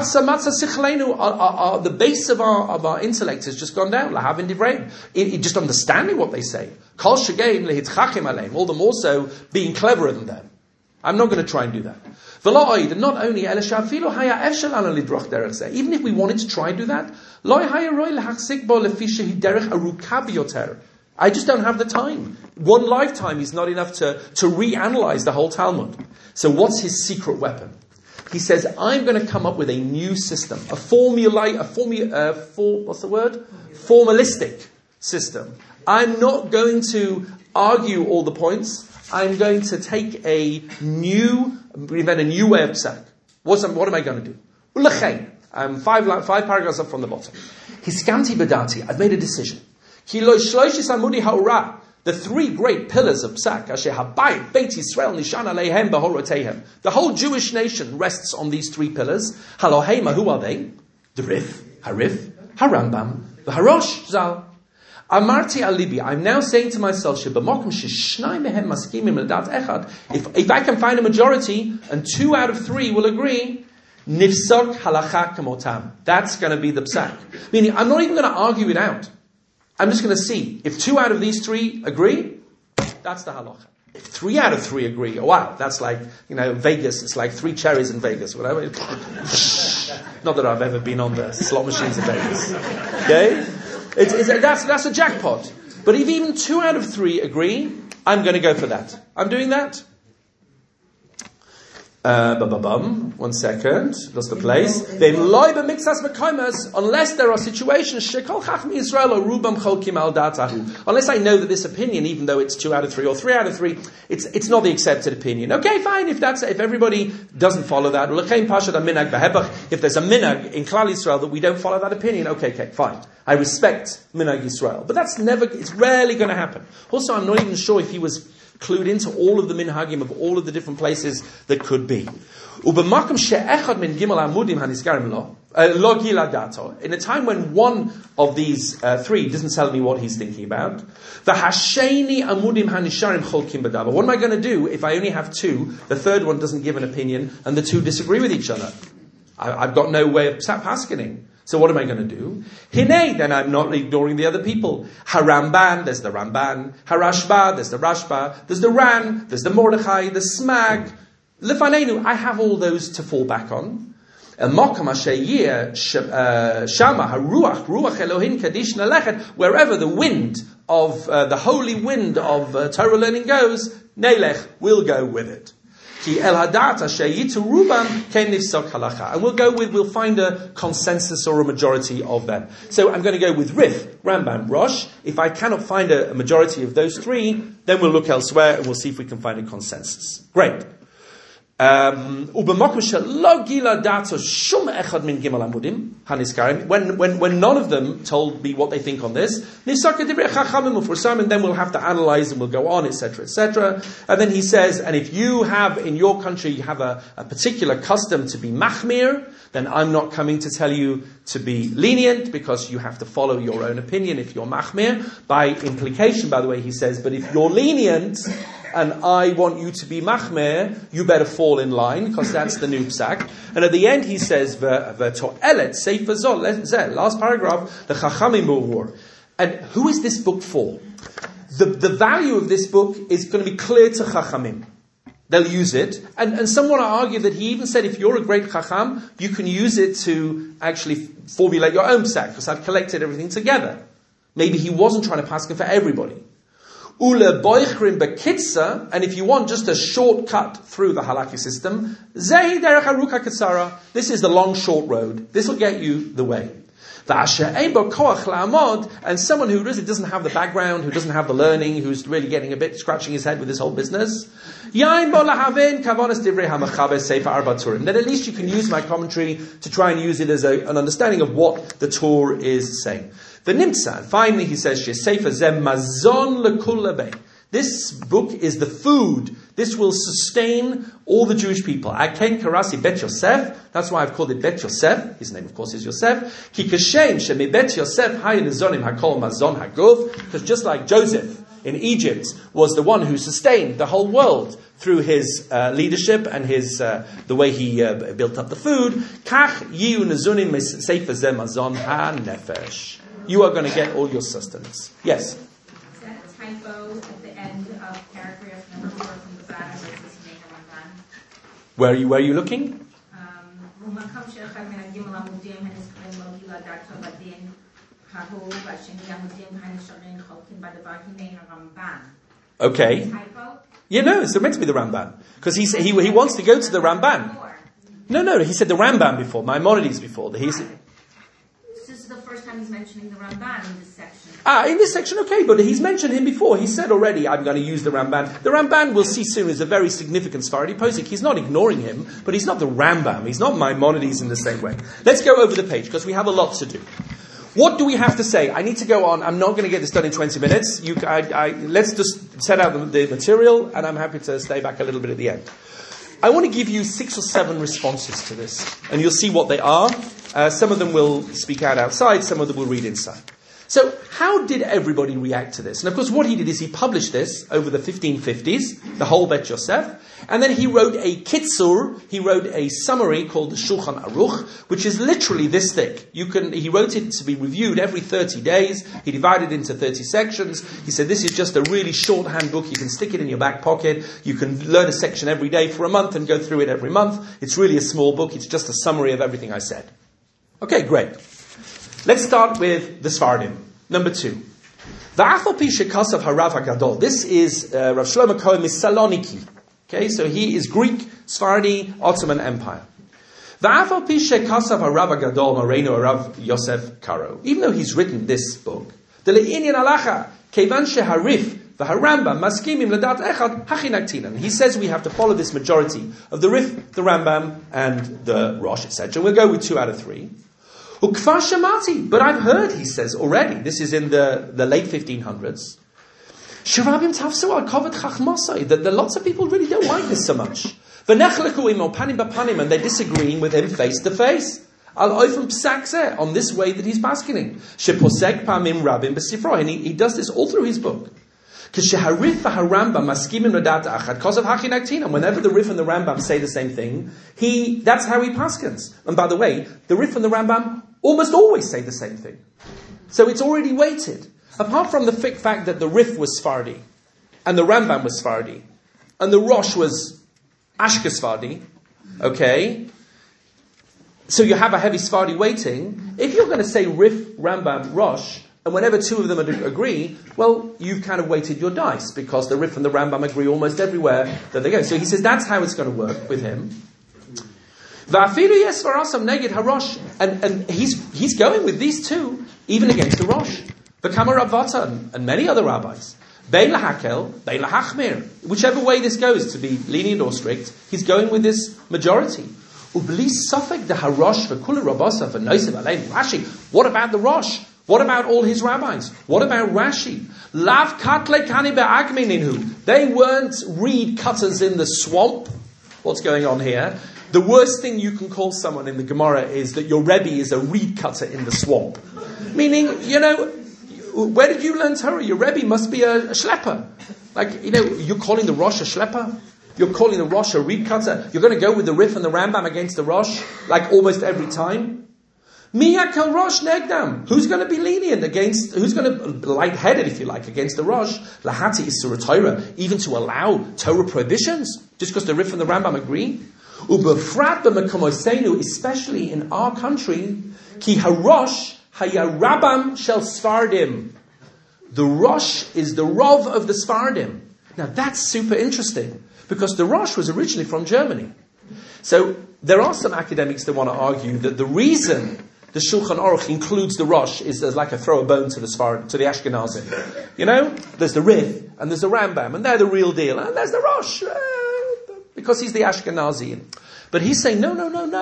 the base of our intellect has just gone down. Just understanding what they say. All the more so being cleverer than them. I'm not going to try and do that. Not only, even if we wanted to try and do that, I just don't have the time. One lifetime is not enough to reanalyze the whole Talmud. So what's his secret weapon? He says, I'm going to come up with a new system, formalistic system. I'm not going to argue all the points. I'm going to invent a new way of psak. What am I going to do? Five paragraphs up from the bottom. Hiskamti badati, I've made a decision. The three great pillars of psak, the whole Jewish nation rests on these three pillars. Halohema, who are they? The Rif, Harif, Harambam, the Harosh Zal. Amarti alibi, I'm now saying to myself, if I can find a majority and 2 out of 3 will agree, nifsok halacha kamotam. That's going to be the psak. Meaning, I'm not even going to argue it out. I'm just going to see. If 2 out of these 3 agree, that's the halacha. If 3 out of 3 agree, oh wow, that's like, Vegas, it's like 3 cherries in Vegas, whatever. Not that I've ever been on the slot machines in Vegas. Okay? That's a jackpot. But if even 2 out of 3 agree, I'm going to go for that. I'm doing that. 1 second. Lost the place. Unless there are situations, unless I know that this opinion, even though it's 2 out of 3 or 3 out of 3, it's not the accepted opinion. Okay, fine. If everybody doesn't follow that, if there's a minhag in Klal Yisrael that we don't follow that opinion, okay, fine. I respect minhag Yisrael, but it's rarely going to happen. Also, I'm not even sure if he was clued into all of the minhagim of all of the different places that could be. In a time when one of these 3 doesn't tell me what he's thinking about, what am I going to do if I only have 2, the third one doesn't give an opinion, and the 2 disagree with each other? I've got no way of paskening. So what am I going to do? Hine, then I'm not ignoring the other people. Haramban, there's the Ramban. Harashba, there's the Rashba. There's the Ran, there's the Mordechai, the Smag. Lefanenu, I have all those to fall back on. Wherever the wind of, the holy wind of Torah learning goes, Nelech, we'll go with it. And we'll find a consensus or a majority of them. So I'm going to go with Rif, Rambam, Rosh. If I cannot find a majority of those 3, then we'll look elsewhere and we'll see if we can find a consensus. Great. When none of them told me what they think on this, and then we'll have to analyze and we'll go on, etc., etc. And then he says, and if you have in your country, you have a particular custom to be machmir, then I'm not coming to tell you to be lenient, because you have to follow your own opinion if you're machmir. By implication, by the way, he says, but if you're lenient and I want you to be machmir, you better fall in line, because that's the new psak. And at the end he says, last paragraph, the chachamim b'ur. And who is this book for? The value of this book is going to be clear to chachamim. They'll use it. And some want to argue that he even said, if you're a great chacham, you can use it to actually formulate your own psak, because I've collected everything together. Maybe he wasn't trying to paskin for everybody. Ule boichrim bekitza, and if you want just a shortcut through the halakhi system, zei derech haruka katsara. This is the long short road. This will get you the way. And someone who really doesn't have the background, who doesn't have the learning, who's really getting a bit scratching his head with this whole business, then at least you can use my commentary to try and use it as an understanding of what the Torah is saying. The Nimtza, finally he says, this book is the food. This will sustain all the Jewish people. Aken Karasi Bet Yosef. That's why I've called it Bet Yosef. His name, of course, is Yosef. Ki kashem shemi Bet Yosef hayin zonim hakol mazon haguf. Because just like Joseph in Egypt was the one who sustained the whole world through his leadership and his the way he built up the food. Kach yiu nezunim sefer ze mazon ha nefesh. You are going to get all your sustenance. Yes. Is that a typo at the end of paragraph number 4 from the bottom? Where are you looking? Okay. Yeah, no, it's meant to be the Ramban, because he wants to go to the Ramban. No, he said the Ramban before, Maimonides before. This is the first time he's mentioning the Ramban in this section. In this section, okay, but he's mentioned him before. He said already, I'm going to use the Ramban. The Ramban, we'll see soon, is a very significant Sephardi posik. He's not ignoring him, but he's not the Rambam. He's not Maimonides in the same way. Let's go over the page, because we have a lot to do. What do we have to say? I need to go on. I'm not going to get this done in 20 minutes. Let's just set out the material, and I'm happy to stay back a little bit at the end. I want to give you 6 or 7 responses to this, and you'll see what they are. Some of them will speak out outside, some of them will read inside. So how did everybody react to this? And of course what he did is he published this over the 1550s, the whole Bet Yosef, and then he wrote a kitzur, he wrote a summary called the Shulchan Aruch, which is literally this thick. He wrote it to be reviewed every 30 days, he divided it into 30 sections, he said this is just a really shorthand book, you can stick it in your back pocket, you can learn a section every day for a month and go through it every month. It's really a small book, it's just a summary of everything I said. Okay, great. Let's start with the Sfardim. Number 2. V'afal pi shekasav harav hagadol. This is Rav Shlomo Cohen Saloniki. Okay, so he is Greek, Sephardi, Ottoman Empire. V'afal pi shekasav harav hagadol Moreno Rav Yosef Karo. Even though he's written this book, the le'inyan alacha kevan sheharif v'harambam maskimim ledat echad hachinaktinan. He says we have to follow this majority of the Rif, the Rambam, and the Rosh, etc. We'll go with 2 out of 3. Ukfar shamati, but I've heard, he says already, this is in the late 1500s, Shirabim tafsu al kovet chachmosai, that lots of people really don't like this so much. V'nechleku imo panim b'panim, and they're disagreeing with him face to face. Al oifem psak on this way that he's basking. Sheposek pamim rabim b'sifro, and he does this all through his book. Whenever the Rif and the Rambam say the same thing, that's how he paskins. And by the way, the Rif and the Rambam almost always say the same thing. So it's already weighted. Apart from the fact that the Rif was Sephardi, and the Rambam was Sephardi, and the Rosh was Ashke Sephardi, okay? So you have a heavy Sephardi weighting. If you're going to say Rif, Rambam, Rosh, and whenever 2 of them agree, well, you've kind of weighted your dice, because the Rif and the Rambam agree almost everywhere that they go. So he says that's how it's going to work with him. And he's going with these 2, even against the Rosh. V'kama Rav Vata and many other rabbis. Bein lahakel, bein lahachmir. Whichever way this goes, to be lenient or strict, he's going with this majority. Ubli safek the harosh v'kula rabasa v'noisiv aleim Rashi. What about the Rosh? What about all his rabbis? What about Rashi? Lav katle kani be'agmininu. They weren't reed cutters in the swamp. What's going on here? The worst thing you can call someone in the Gemara is that your Rebbe is a reed cutter in the swamp. Meaning, where did you learn Torah? Your Rebbe must be a shlepper. You're calling the Rosh a shlepper? You're calling the Rosh a reed cutter? You're going to go with the Rif and the Rambam against the Rosh, like almost every time? Miyakal Rosh Negdam. Who's going to be lenient against, who's going to be lightheaded, if you like, against the Rosh? Lahati Isura Torah, even to allow Torah prohibitions, just because the Rif and the Rambam agree? Ubefrat b'mekomosenu, especially in our country, ki harosh hayarabam shel Sfardim. The Rosh is the Rov of the Sfardim. Now that's super interesting, because the Rosh was originally from Germany. So there are some academics that want to argue that the reason the Shulchan Aruch includes the Rosh is there's like a throw a bone to the Ashkenazim. There's the Rif and there's the Rambam, and they're the real deal, and there's the Rosh because he's the Ashkenazi. But he's saying no.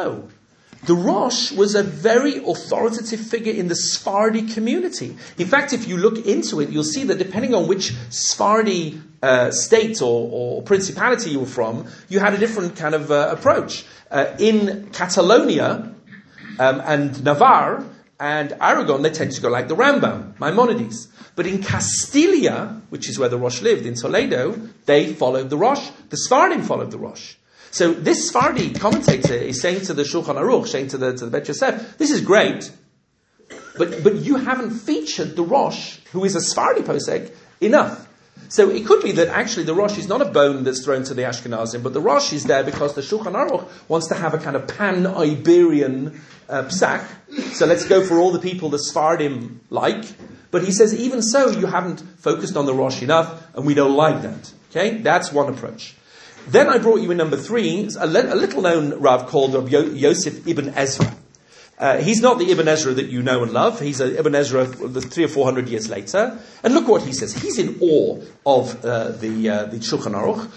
The Rosh was a very authoritative figure in the Sephardi community. In fact, if you look into it, you'll see that depending on which Sephardi state or principality you were from, you had a different kind of approach. In Catalonia and Navarre and Aragon, they tend to go like the Rambam, Maimonides. But in Castilla, which is where the Rosh lived, in Toledo, they followed the Rosh. The Sephardim followed the Rosh. So this Sephardi commentator is saying to the Shulchan Aruch, saying to the Bet Yosef, this is great, but you haven't featured the Rosh, who is a Sephardi posek, enough. So it could be that actually the Rosh is not a bone that's thrown to the Ashkenazim, but the Rosh is there because the Shulchan Aruch wants to have a kind of pan-Iberian psak. So let's go for all the people the Sephardim like. But he says, even so, you haven't focused on the Rosh enough, and we don't like that. Okay? That's one approach. Then I brought you in number 3, a little-known Rav called Rav Yosef Ibn Ezra. He's not the Ibn Ezra that you know and love. He's an Ibn Ezra 300 or 400 years later. And look what he says. He's in awe of the Shulchan Aruch.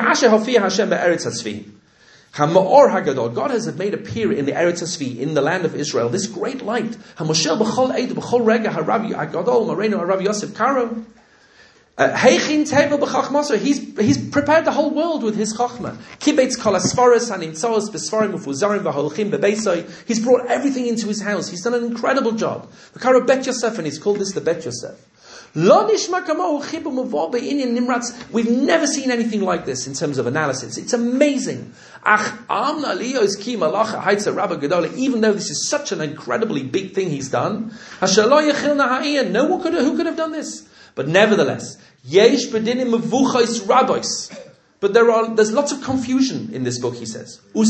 God has made appear in the Eretz HaSvi, in the land of Israel, this great light. He's prepared the whole world with his chachma. He's brought everything into his house. He's done an incredible job. The Karo Bet Yosef, and he's called this the Bet Yosef. We've never seen anything like this in terms of analysis. It's amazing. Even though this is such an incredibly big thing he's done, no one who could have done this. But nevertheless, but there's lots of confusion in this book, he says. He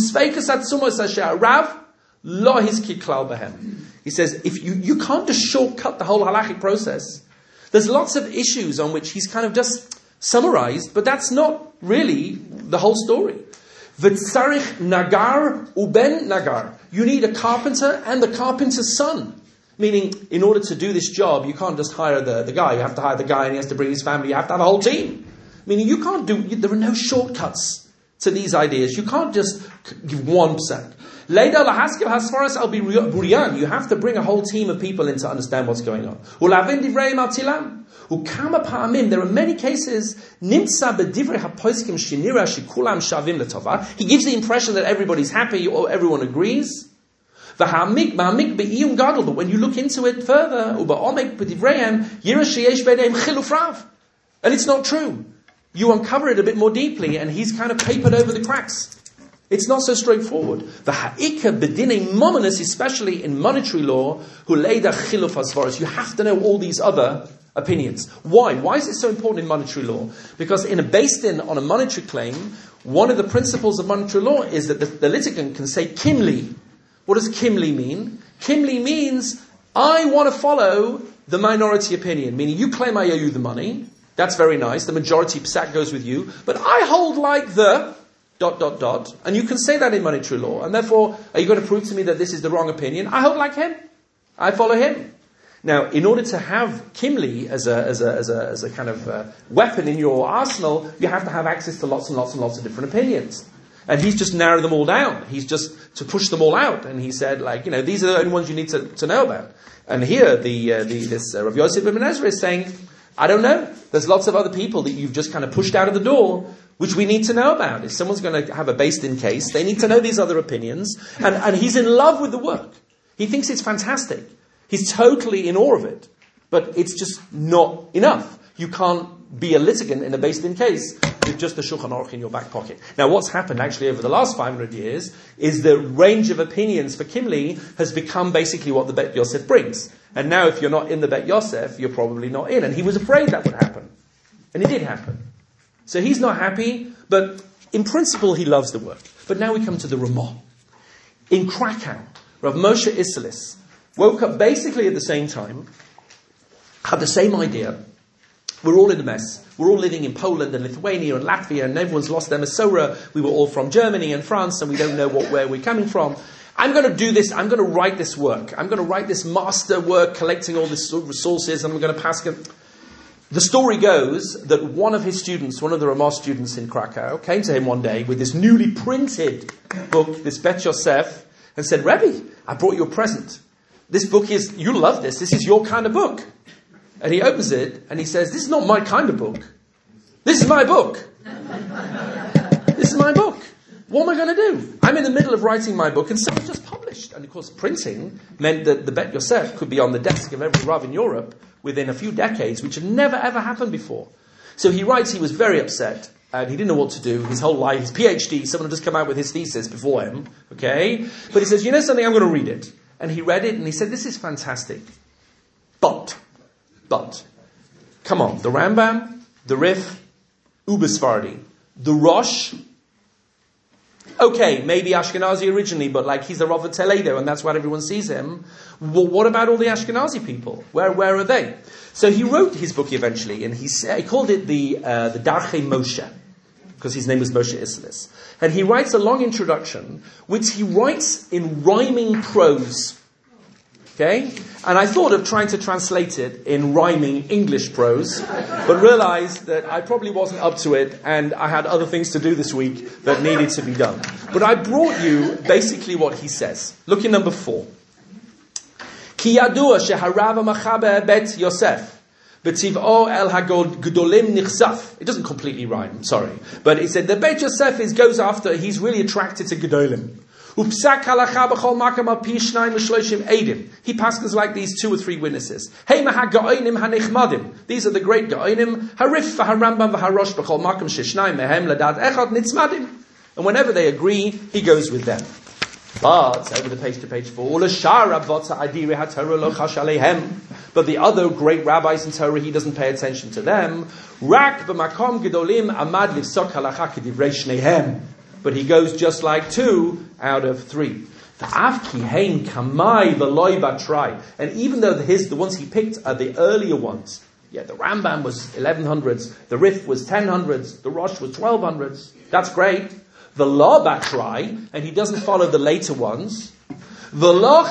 says, if you can't just shortcut the whole halachic process. There's lots of issues on which he's kind of just summarized, but that's not really the whole story. V'tzarich nagar uben nagar. You need a carpenter and the carpenter's son. Meaning, in order to do this job, you can't just hire the guy. You have to hire the guy and he has to bring his family. You have to have a whole team. Meaning, there are no shortcuts to these ideas. You can't just give 1%. Leida lahaskiv hasfaras al buriyan. You have to bring a whole team of people in to understand what's going on. Ulavin divrei matilam. Ukama pa'amim. There are many cases. Nimtza bedivrei haposkim shinira shikulam shavim letova. He gives the impression that everybody's happy or everyone agrees. V'hamik be'iyum gadol. But when you look into it further, uba'omek b'divrayim yira sheyesh be'neim chiluf rav. And it's not true. You uncover it a bit more deeply, and he's kind of papered over the cracks. It's not so straightforward. The ha'ika bedinei mominus, especially in monetary law, who leida chiluf asvaras. You have to know all these other opinions. Why? Why is it so important in monetary law? Because in a based in on a monetary claim, one of the principles of monetary law is that the litigant can say kimli. What does kimli mean? Kimli means I want to follow the minority opinion, meaning you claim I owe you the money. That's very nice. The majority psak goes with you, but I hold like the ... And you can say that in monetary law. And therefore, are you going to prove to me that this is the wrong opinion? I hold like him. I follow him. Now, in order to have kimli as a kind of weapon in your arsenal, you have to have access to lots and lots and lots of different opinions. And he's just narrowed them all down. He's just to push them all out. And he said, these are the only ones you need to know about. And here, this Rav Yosef Ibn Ezra is saying, I don't know. There's lots of other people that you've just kind of pushed out of the door, which we need to know about. If someone's going to have a based-in case, they need to know these other opinions. And he's in love with the work. He thinks it's fantastic. He's totally in awe of it. But it's just not enough. You can't be a litigant in a based-in case with just a Shulchan Aruch in your back pocket. Now, what's happened actually over the last 500 years is the range of opinions for Kimli has become basically what the Bet Yosef brings. And now if you're not in the Bet Yosef, you're probably not in. And he was afraid that would happen. And it did happen. So he's not happy, but in principle he loves the work. But now we come to the Ramah. In Krakow, Rav Moshe Isserles woke up basically at the same time, had the same idea. We're all in a mess. We're all living in Poland and Lithuania and Latvia, and everyone's lost their Masorah. We were all from Germany and France, and we don't know where we're coming from. I'm going to do this. I'm going to write this work. I'm going to write this master work, collecting all these resources, and I'm going to pass it. The story goes that one of his students, one of the Ramah students in Krakow, came to him one day with this newly printed book, this Bet Yosef, and said, Rebbe, I brought you a present. This book is, you'll love this. This is your kind of book. And he opens it and he says, this is not my kind of book. This is my book. This is my book. What am I going to do? I'm in the middle of writing my book and someone just published. And of course, printing meant that the Bet Yosef could be on the desk of every Rav in Europe within a few decades, which had never ever happened before. So he writes, he was very upset and he didn't know what to do. His whole life, his PhD, someone had just come out with his thesis before him. Okay? But he says, you know something, I'm going to read it. And he read it and he said, this is fantastic. But, come on, the Rambam, the Rif, Ubesfardi, the Rosh, okay, maybe Ashkenazi originally, but he's a Rav Toledo and that's what everyone sees him. Well, what about all the Ashkenazi people? Where are they? So he wrote his book eventually, and he called it the Darchei Moshe, because his name was Moshe Isserles. And he writes a long introduction, which he writes in rhyming prose. Okay? And I thought of trying to translate it in rhyming English prose, but realized that I probably wasn't up to it, and I had other things to do this week that needed to be done. But I brought you basically what he says. Look in number 4. Ki yadua sheharav machaber bet Yosef B'tiv'o el hagodolim nichsaf. It doesn't completely rhyme, sorry. But he said the Beit Yosef goes after, he's really attracted to gedolim. Upsak halacha b'chol makam al pi shnayim v'shloshim edim. He passes like these 2 or 3 witnesses. Hey mahaga'onim hanichmadim. These are the great ga'onim. Harif v'harambam v'harosh b'chol makam sheshnayim mehem ladad echad nitzmadim. And whenever they agree, he goes with them. But, over the page to page 4, but the other great rabbis in Torah, he doesn't pay attention to them. But he goes just like 2 out of 3. And even though the ones he picked are the earlier ones, the Rambam was 1100s, the Rif was 1000s, the Rosh was 1200s, that's great. The law batrai, and he doesn't follow the later ones. He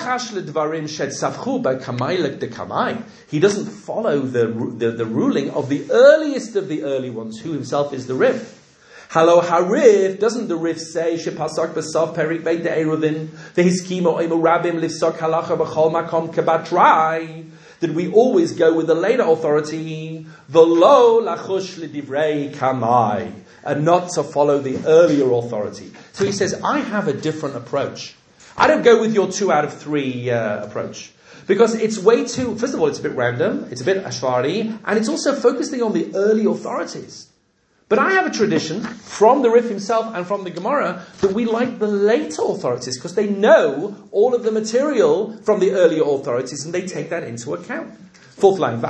doesn't follow the ruling of the earliest of the early ones, who himself is the Rif. Halo Harif, doesn't the Rif say Shepasak Basav Perik Beit De'eruvin Vehiskimo Emu Rabim Livsok Halacha B'chol Makom Kabatrai? Did we always go with the later authority? V'lo lachush l'divrei kamai, and not to follow the earlier authority. So he says, I have a different approach. I don't go with your 2 out of 3 approach. Because it's way too, first of all, it's a bit random, it's a bit ashvari, and it's also focusing on the early authorities. But I have a tradition from the Rif himself and from the Gemara that we like the later authorities because they know all of the material from the earlier authorities and they take that into account. 4th line.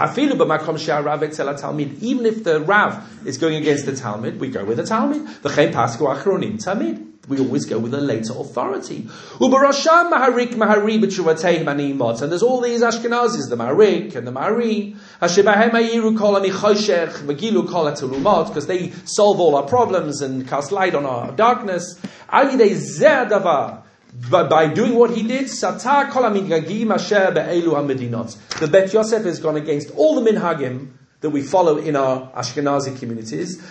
Even if the Rav is going against the Talmud, we go with the Talmud. We always go with a later authority. And there's all these Ashkenazis, the Maharik and the Mahari, because they solve all our problems and cast light on our darkness. By doing what he did, the Bet Yosef has gone against all the minhagim that we follow in our Ashkenazi communities,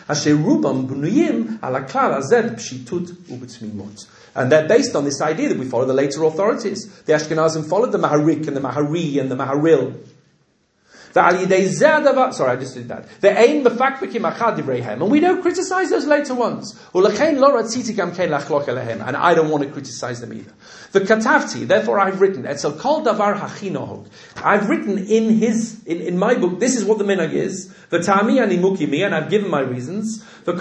and they're based on this idea that we follow the later authorities. The Ashkenazim followed the Maharik and the Mahari and the Maharil. Sorry, I just did that. And we don't criticize those later ones. And I don't want to criticize them either. The Katavti, therefore I've written, I've written in my book, this is what the minhag is. And I've given my reasons. And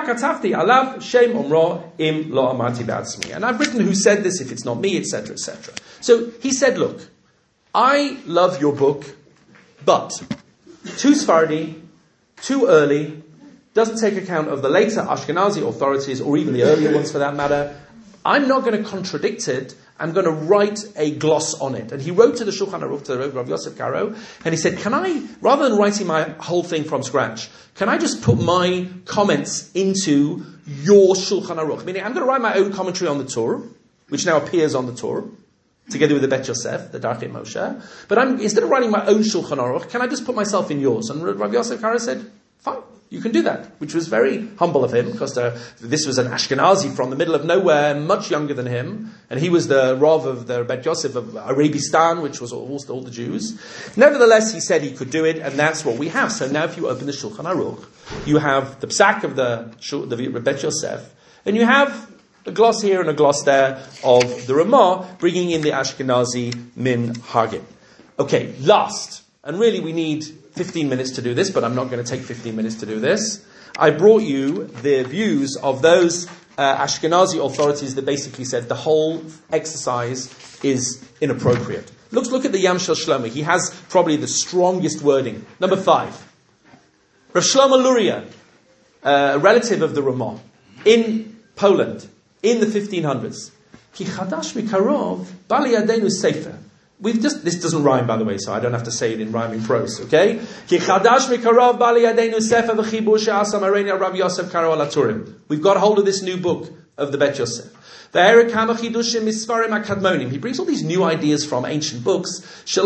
I've written who said this, if it's not me, etc., etc. So he said, look, I love your book, but too Sephardi, too early, doesn't take account of the later Ashkenazi authorities, or even the earlier ones for that matter. I'm not going to contradict it. I'm going to write a gloss on it. And he wrote to the Shulchan Aruch, to Rav Yosef Karo, and he said, can I, rather than writing my whole thing from scratch, can I just put my comments into your Shulchan Aruch? Meaning, I'm going to write my own commentary on the Torah, which now appears on the Torah, together with the Bet Yosef, the Darchei Moshe. But instead of writing my own Shulchan Aruch, can I just put myself in yours? And Rav Yosef Karo said, fine, you can do that. Which was very humble of him, because this was an Ashkenazi from the middle of nowhere, much younger than him. And he was the Rav of the Bet Yosef of Arabistan, which was almost all the Jews. Nevertheless, he said he could do it, and that's what we have. So now if you open the Shulchan Aruch, you have the Psak of the Bet Yosef, and you have a gloss here and a gloss there of the Ramah, bringing in the Ashkenazi minhagim. Okay, last, and really we need 15 minutes to do this, but I'm not going to take 15 minutes to do this. I brought you the views of those Ashkenazi authorities that basically said the whole exercise is inappropriate. Look at the Yam Shel Shlomo. He has probably the strongest wording. Number 5. Rav Shlomo Luria, a relative of the Ramah, in Poland, in the 1500s. Ki chadash mikarov bali yadenu sefer. This doesn't rhyme, by the way, so I don't have to say it in rhyming prose, okay? Ki chadash mikarov bali yadenu sefer v'chibur she'asa mareni Rav Yosef Karo al Turim. We've got hold of this new book of the Bet Yosef. He brings all these new ideas from ancient books. We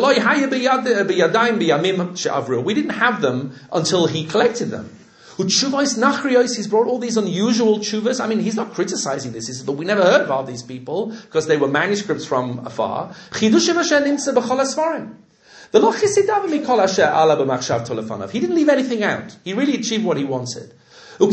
didn't have them until he collected them. He's brought all these unusual tshuvas. I mean, he's not criticizing this. He says, but we never heard of all these people because they were manuscripts from afar. He didn't leave anything out. He really achieved what he wanted. And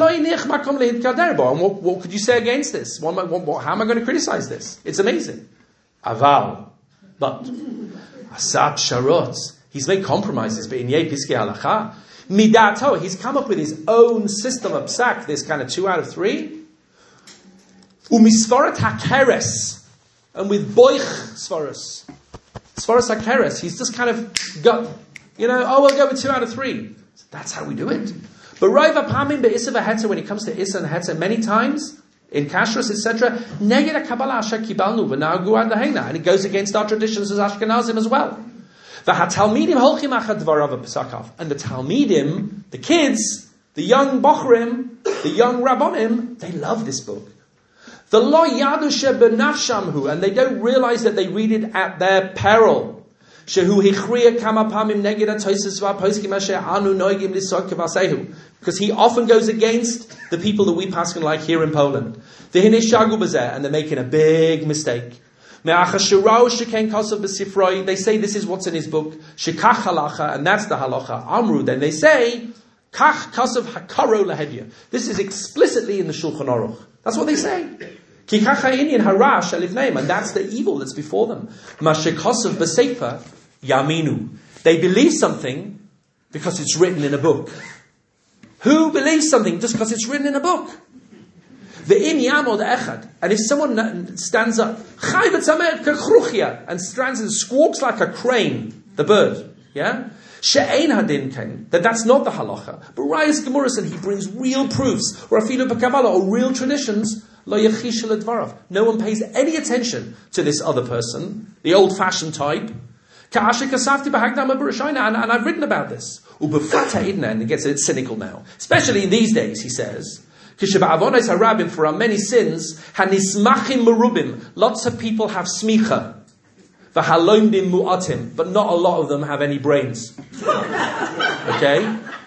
what could you say against this? How am I going to criticize this? It's amazing. Aval. But Asab Sharot. He's made compromises. Midato. He's come up with his own system of psak, this kind of 2 out of 3. Umisvarat hakeres. And with boich svaras. Svaras hakeres. He's just kind of got, we'll go with 2 out of 3. That's how we do it. But Raiva Pamim be'Issa v'Hetzer, when it comes to Issa and Hetzer, many times, in Kashrus, etc., Neged HaKabbalah Asher Kibalnu v'Nagu Ad Lahena, and it goes against our traditions as Ashkenazim as well. V'Hatalmidim Holchim Achad Dvarav Pesakav. And the Talmidim, the kids, the young Bochrim, the young Rabbonim, they love this book. The Lo Yadu Shebenafshamhu, and they don't realize that they read it at their peril. Because he often goes against the people that we paskin like here in Poland. And they're making a big mistake. They say this is what's in his book, and that's the halacha. Amru, then they say, this is explicitly in the Shulchan Aruch. That's what they say. And that's the evil that's before them. Yaminu. They believe something because it's written in a book. Who believes something just because it's written in a book? And if someone stands up and stands and squawks like a crane, the bird, that's not the halacha. But Rayas Gemuras, and he brings real proofs, or real traditions. No one pays any attention to this other person, the old-fashioned type. And I've written about this. And it gets a bit cynical now. Especially in these days, he says, for our many sins, lots of people have smicha, but not a lot of them have any brains. Okay?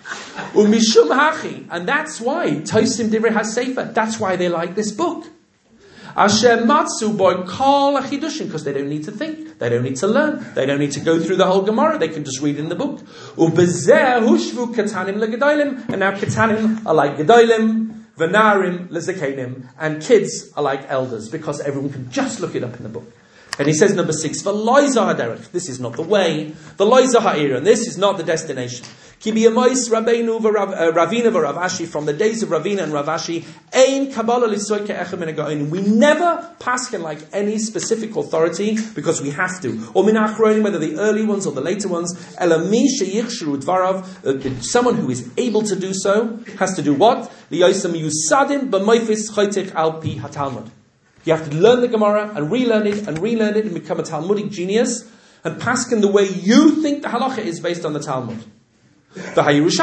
And that's why Tosim Divrei HaSefer, that's why they like this book. Asher matzu boy kol achidushin, because they don't need to think, they don't need to learn, they don't need to go through the whole Gemara, they can just read in the book. Ubezeh hushvu katanim legedolim, and now katanim are like gedolim, venarim lezekenim, and kids are like elders, because everyone can just look it up in the book. And he says number 6, v'loizah haderech, this is not the way, v'loizah ha'ira, and this is not the destination. Ki b'yamois Rabbeinu Ravina v'Rav Ashi, from the days of Ravina and Rav Ashi, ein kabbalah lisoy ke'echem min ha'gaonim. We never paskin like any specific authority because we have to. Or min ha'achronim, whether the early ones or the later ones. Ela mi sheyichshru dvarav, someone who is able to do so has to do what? Li'yosam yusadim b'moifis chaytich al pi hatalmud. You have to learn the Gemara and relearn it and become a Talmudic genius and paskin the way you think the halacha is based on the Talmud. And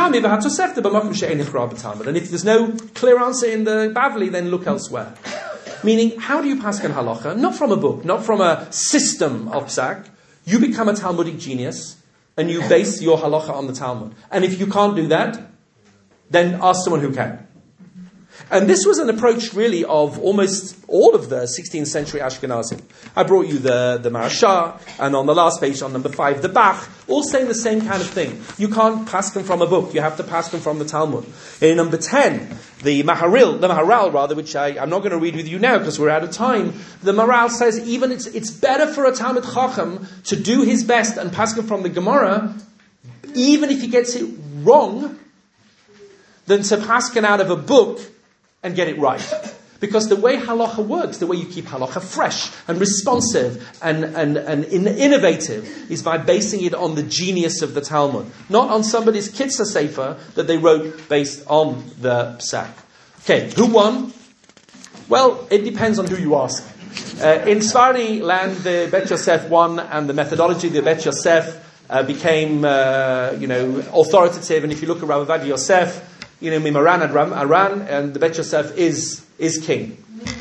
if there's no clear answer in the Bavli, then look elsewhere. Meaning, how do you paskin halacha? Not from a book, not from a system of psak. You become a Talmudic genius and you base your halacha on the Talmud. And if you can't do that, then ask someone who can. And this was an approach really of almost all of the 16th century Ashkenazim. I brought you the Marashah, and on the last page, on number 5, the Bach, all saying the same kind of thing. You can't paskin from a book, you have to paskin from the Talmud. In number 10, the Maharal, which I'm not going to read with you now because we're out of time, the Maharal says even it's better for a Talmud Chacham to do his best and paskin from the Gemara, even if he gets it wrong, than to paskin out of a book and get it right. Because the way halacha works, the way you keep halacha fresh and responsive and innovative is by basing it on the genius of the Talmud. Not on somebody's Kitzah Sefer that they wrote based on the Psak. Okay, who won? Well, it depends on who you ask. In Sfardi land, the Bet Yosef won, and the methodology of the Bet Yosef became authoritative. And if you look at Rav Ovadia Yosef, Mimaran Aran, and the Bet Yosef is king.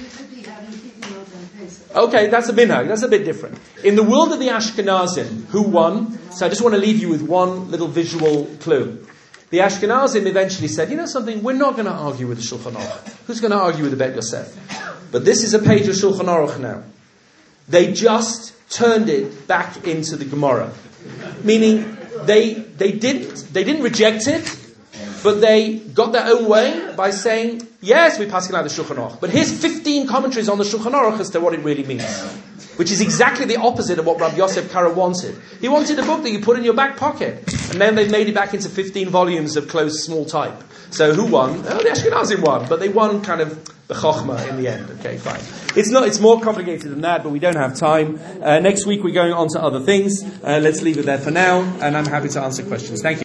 Okay, that's a minhag. That's a bit different. In the world of the Ashkenazim, who won? So I just want to leave you with one little visual clue. The Ashkenazim eventually said, something, we're not going to argue with the Shulchan Aruch. Who's going to argue with the Bet Yosef? But this is a page of Shulchan Aruch now. They just turned it back into the Gemara. Meaning they didn't reject it, but they got their own way by saying, yes, we pass it out the Shulchan Aruch, but here's 15 commentaries on the Shulchan Aruch as to what it really means. Which is exactly the opposite of what Rabbi Yosef Karo wanted. He wanted a book that you put in your back pocket. And then they made it back into 15 volumes of close, small type. So who won? Oh, the Ashkenazim won. But they won kind of the Chochmah in the end. Okay, fine. It's more complicated than that, but we don't have time. Next week we're going on to other things. Let's leave it there for now. And I'm happy to answer questions. Thank you.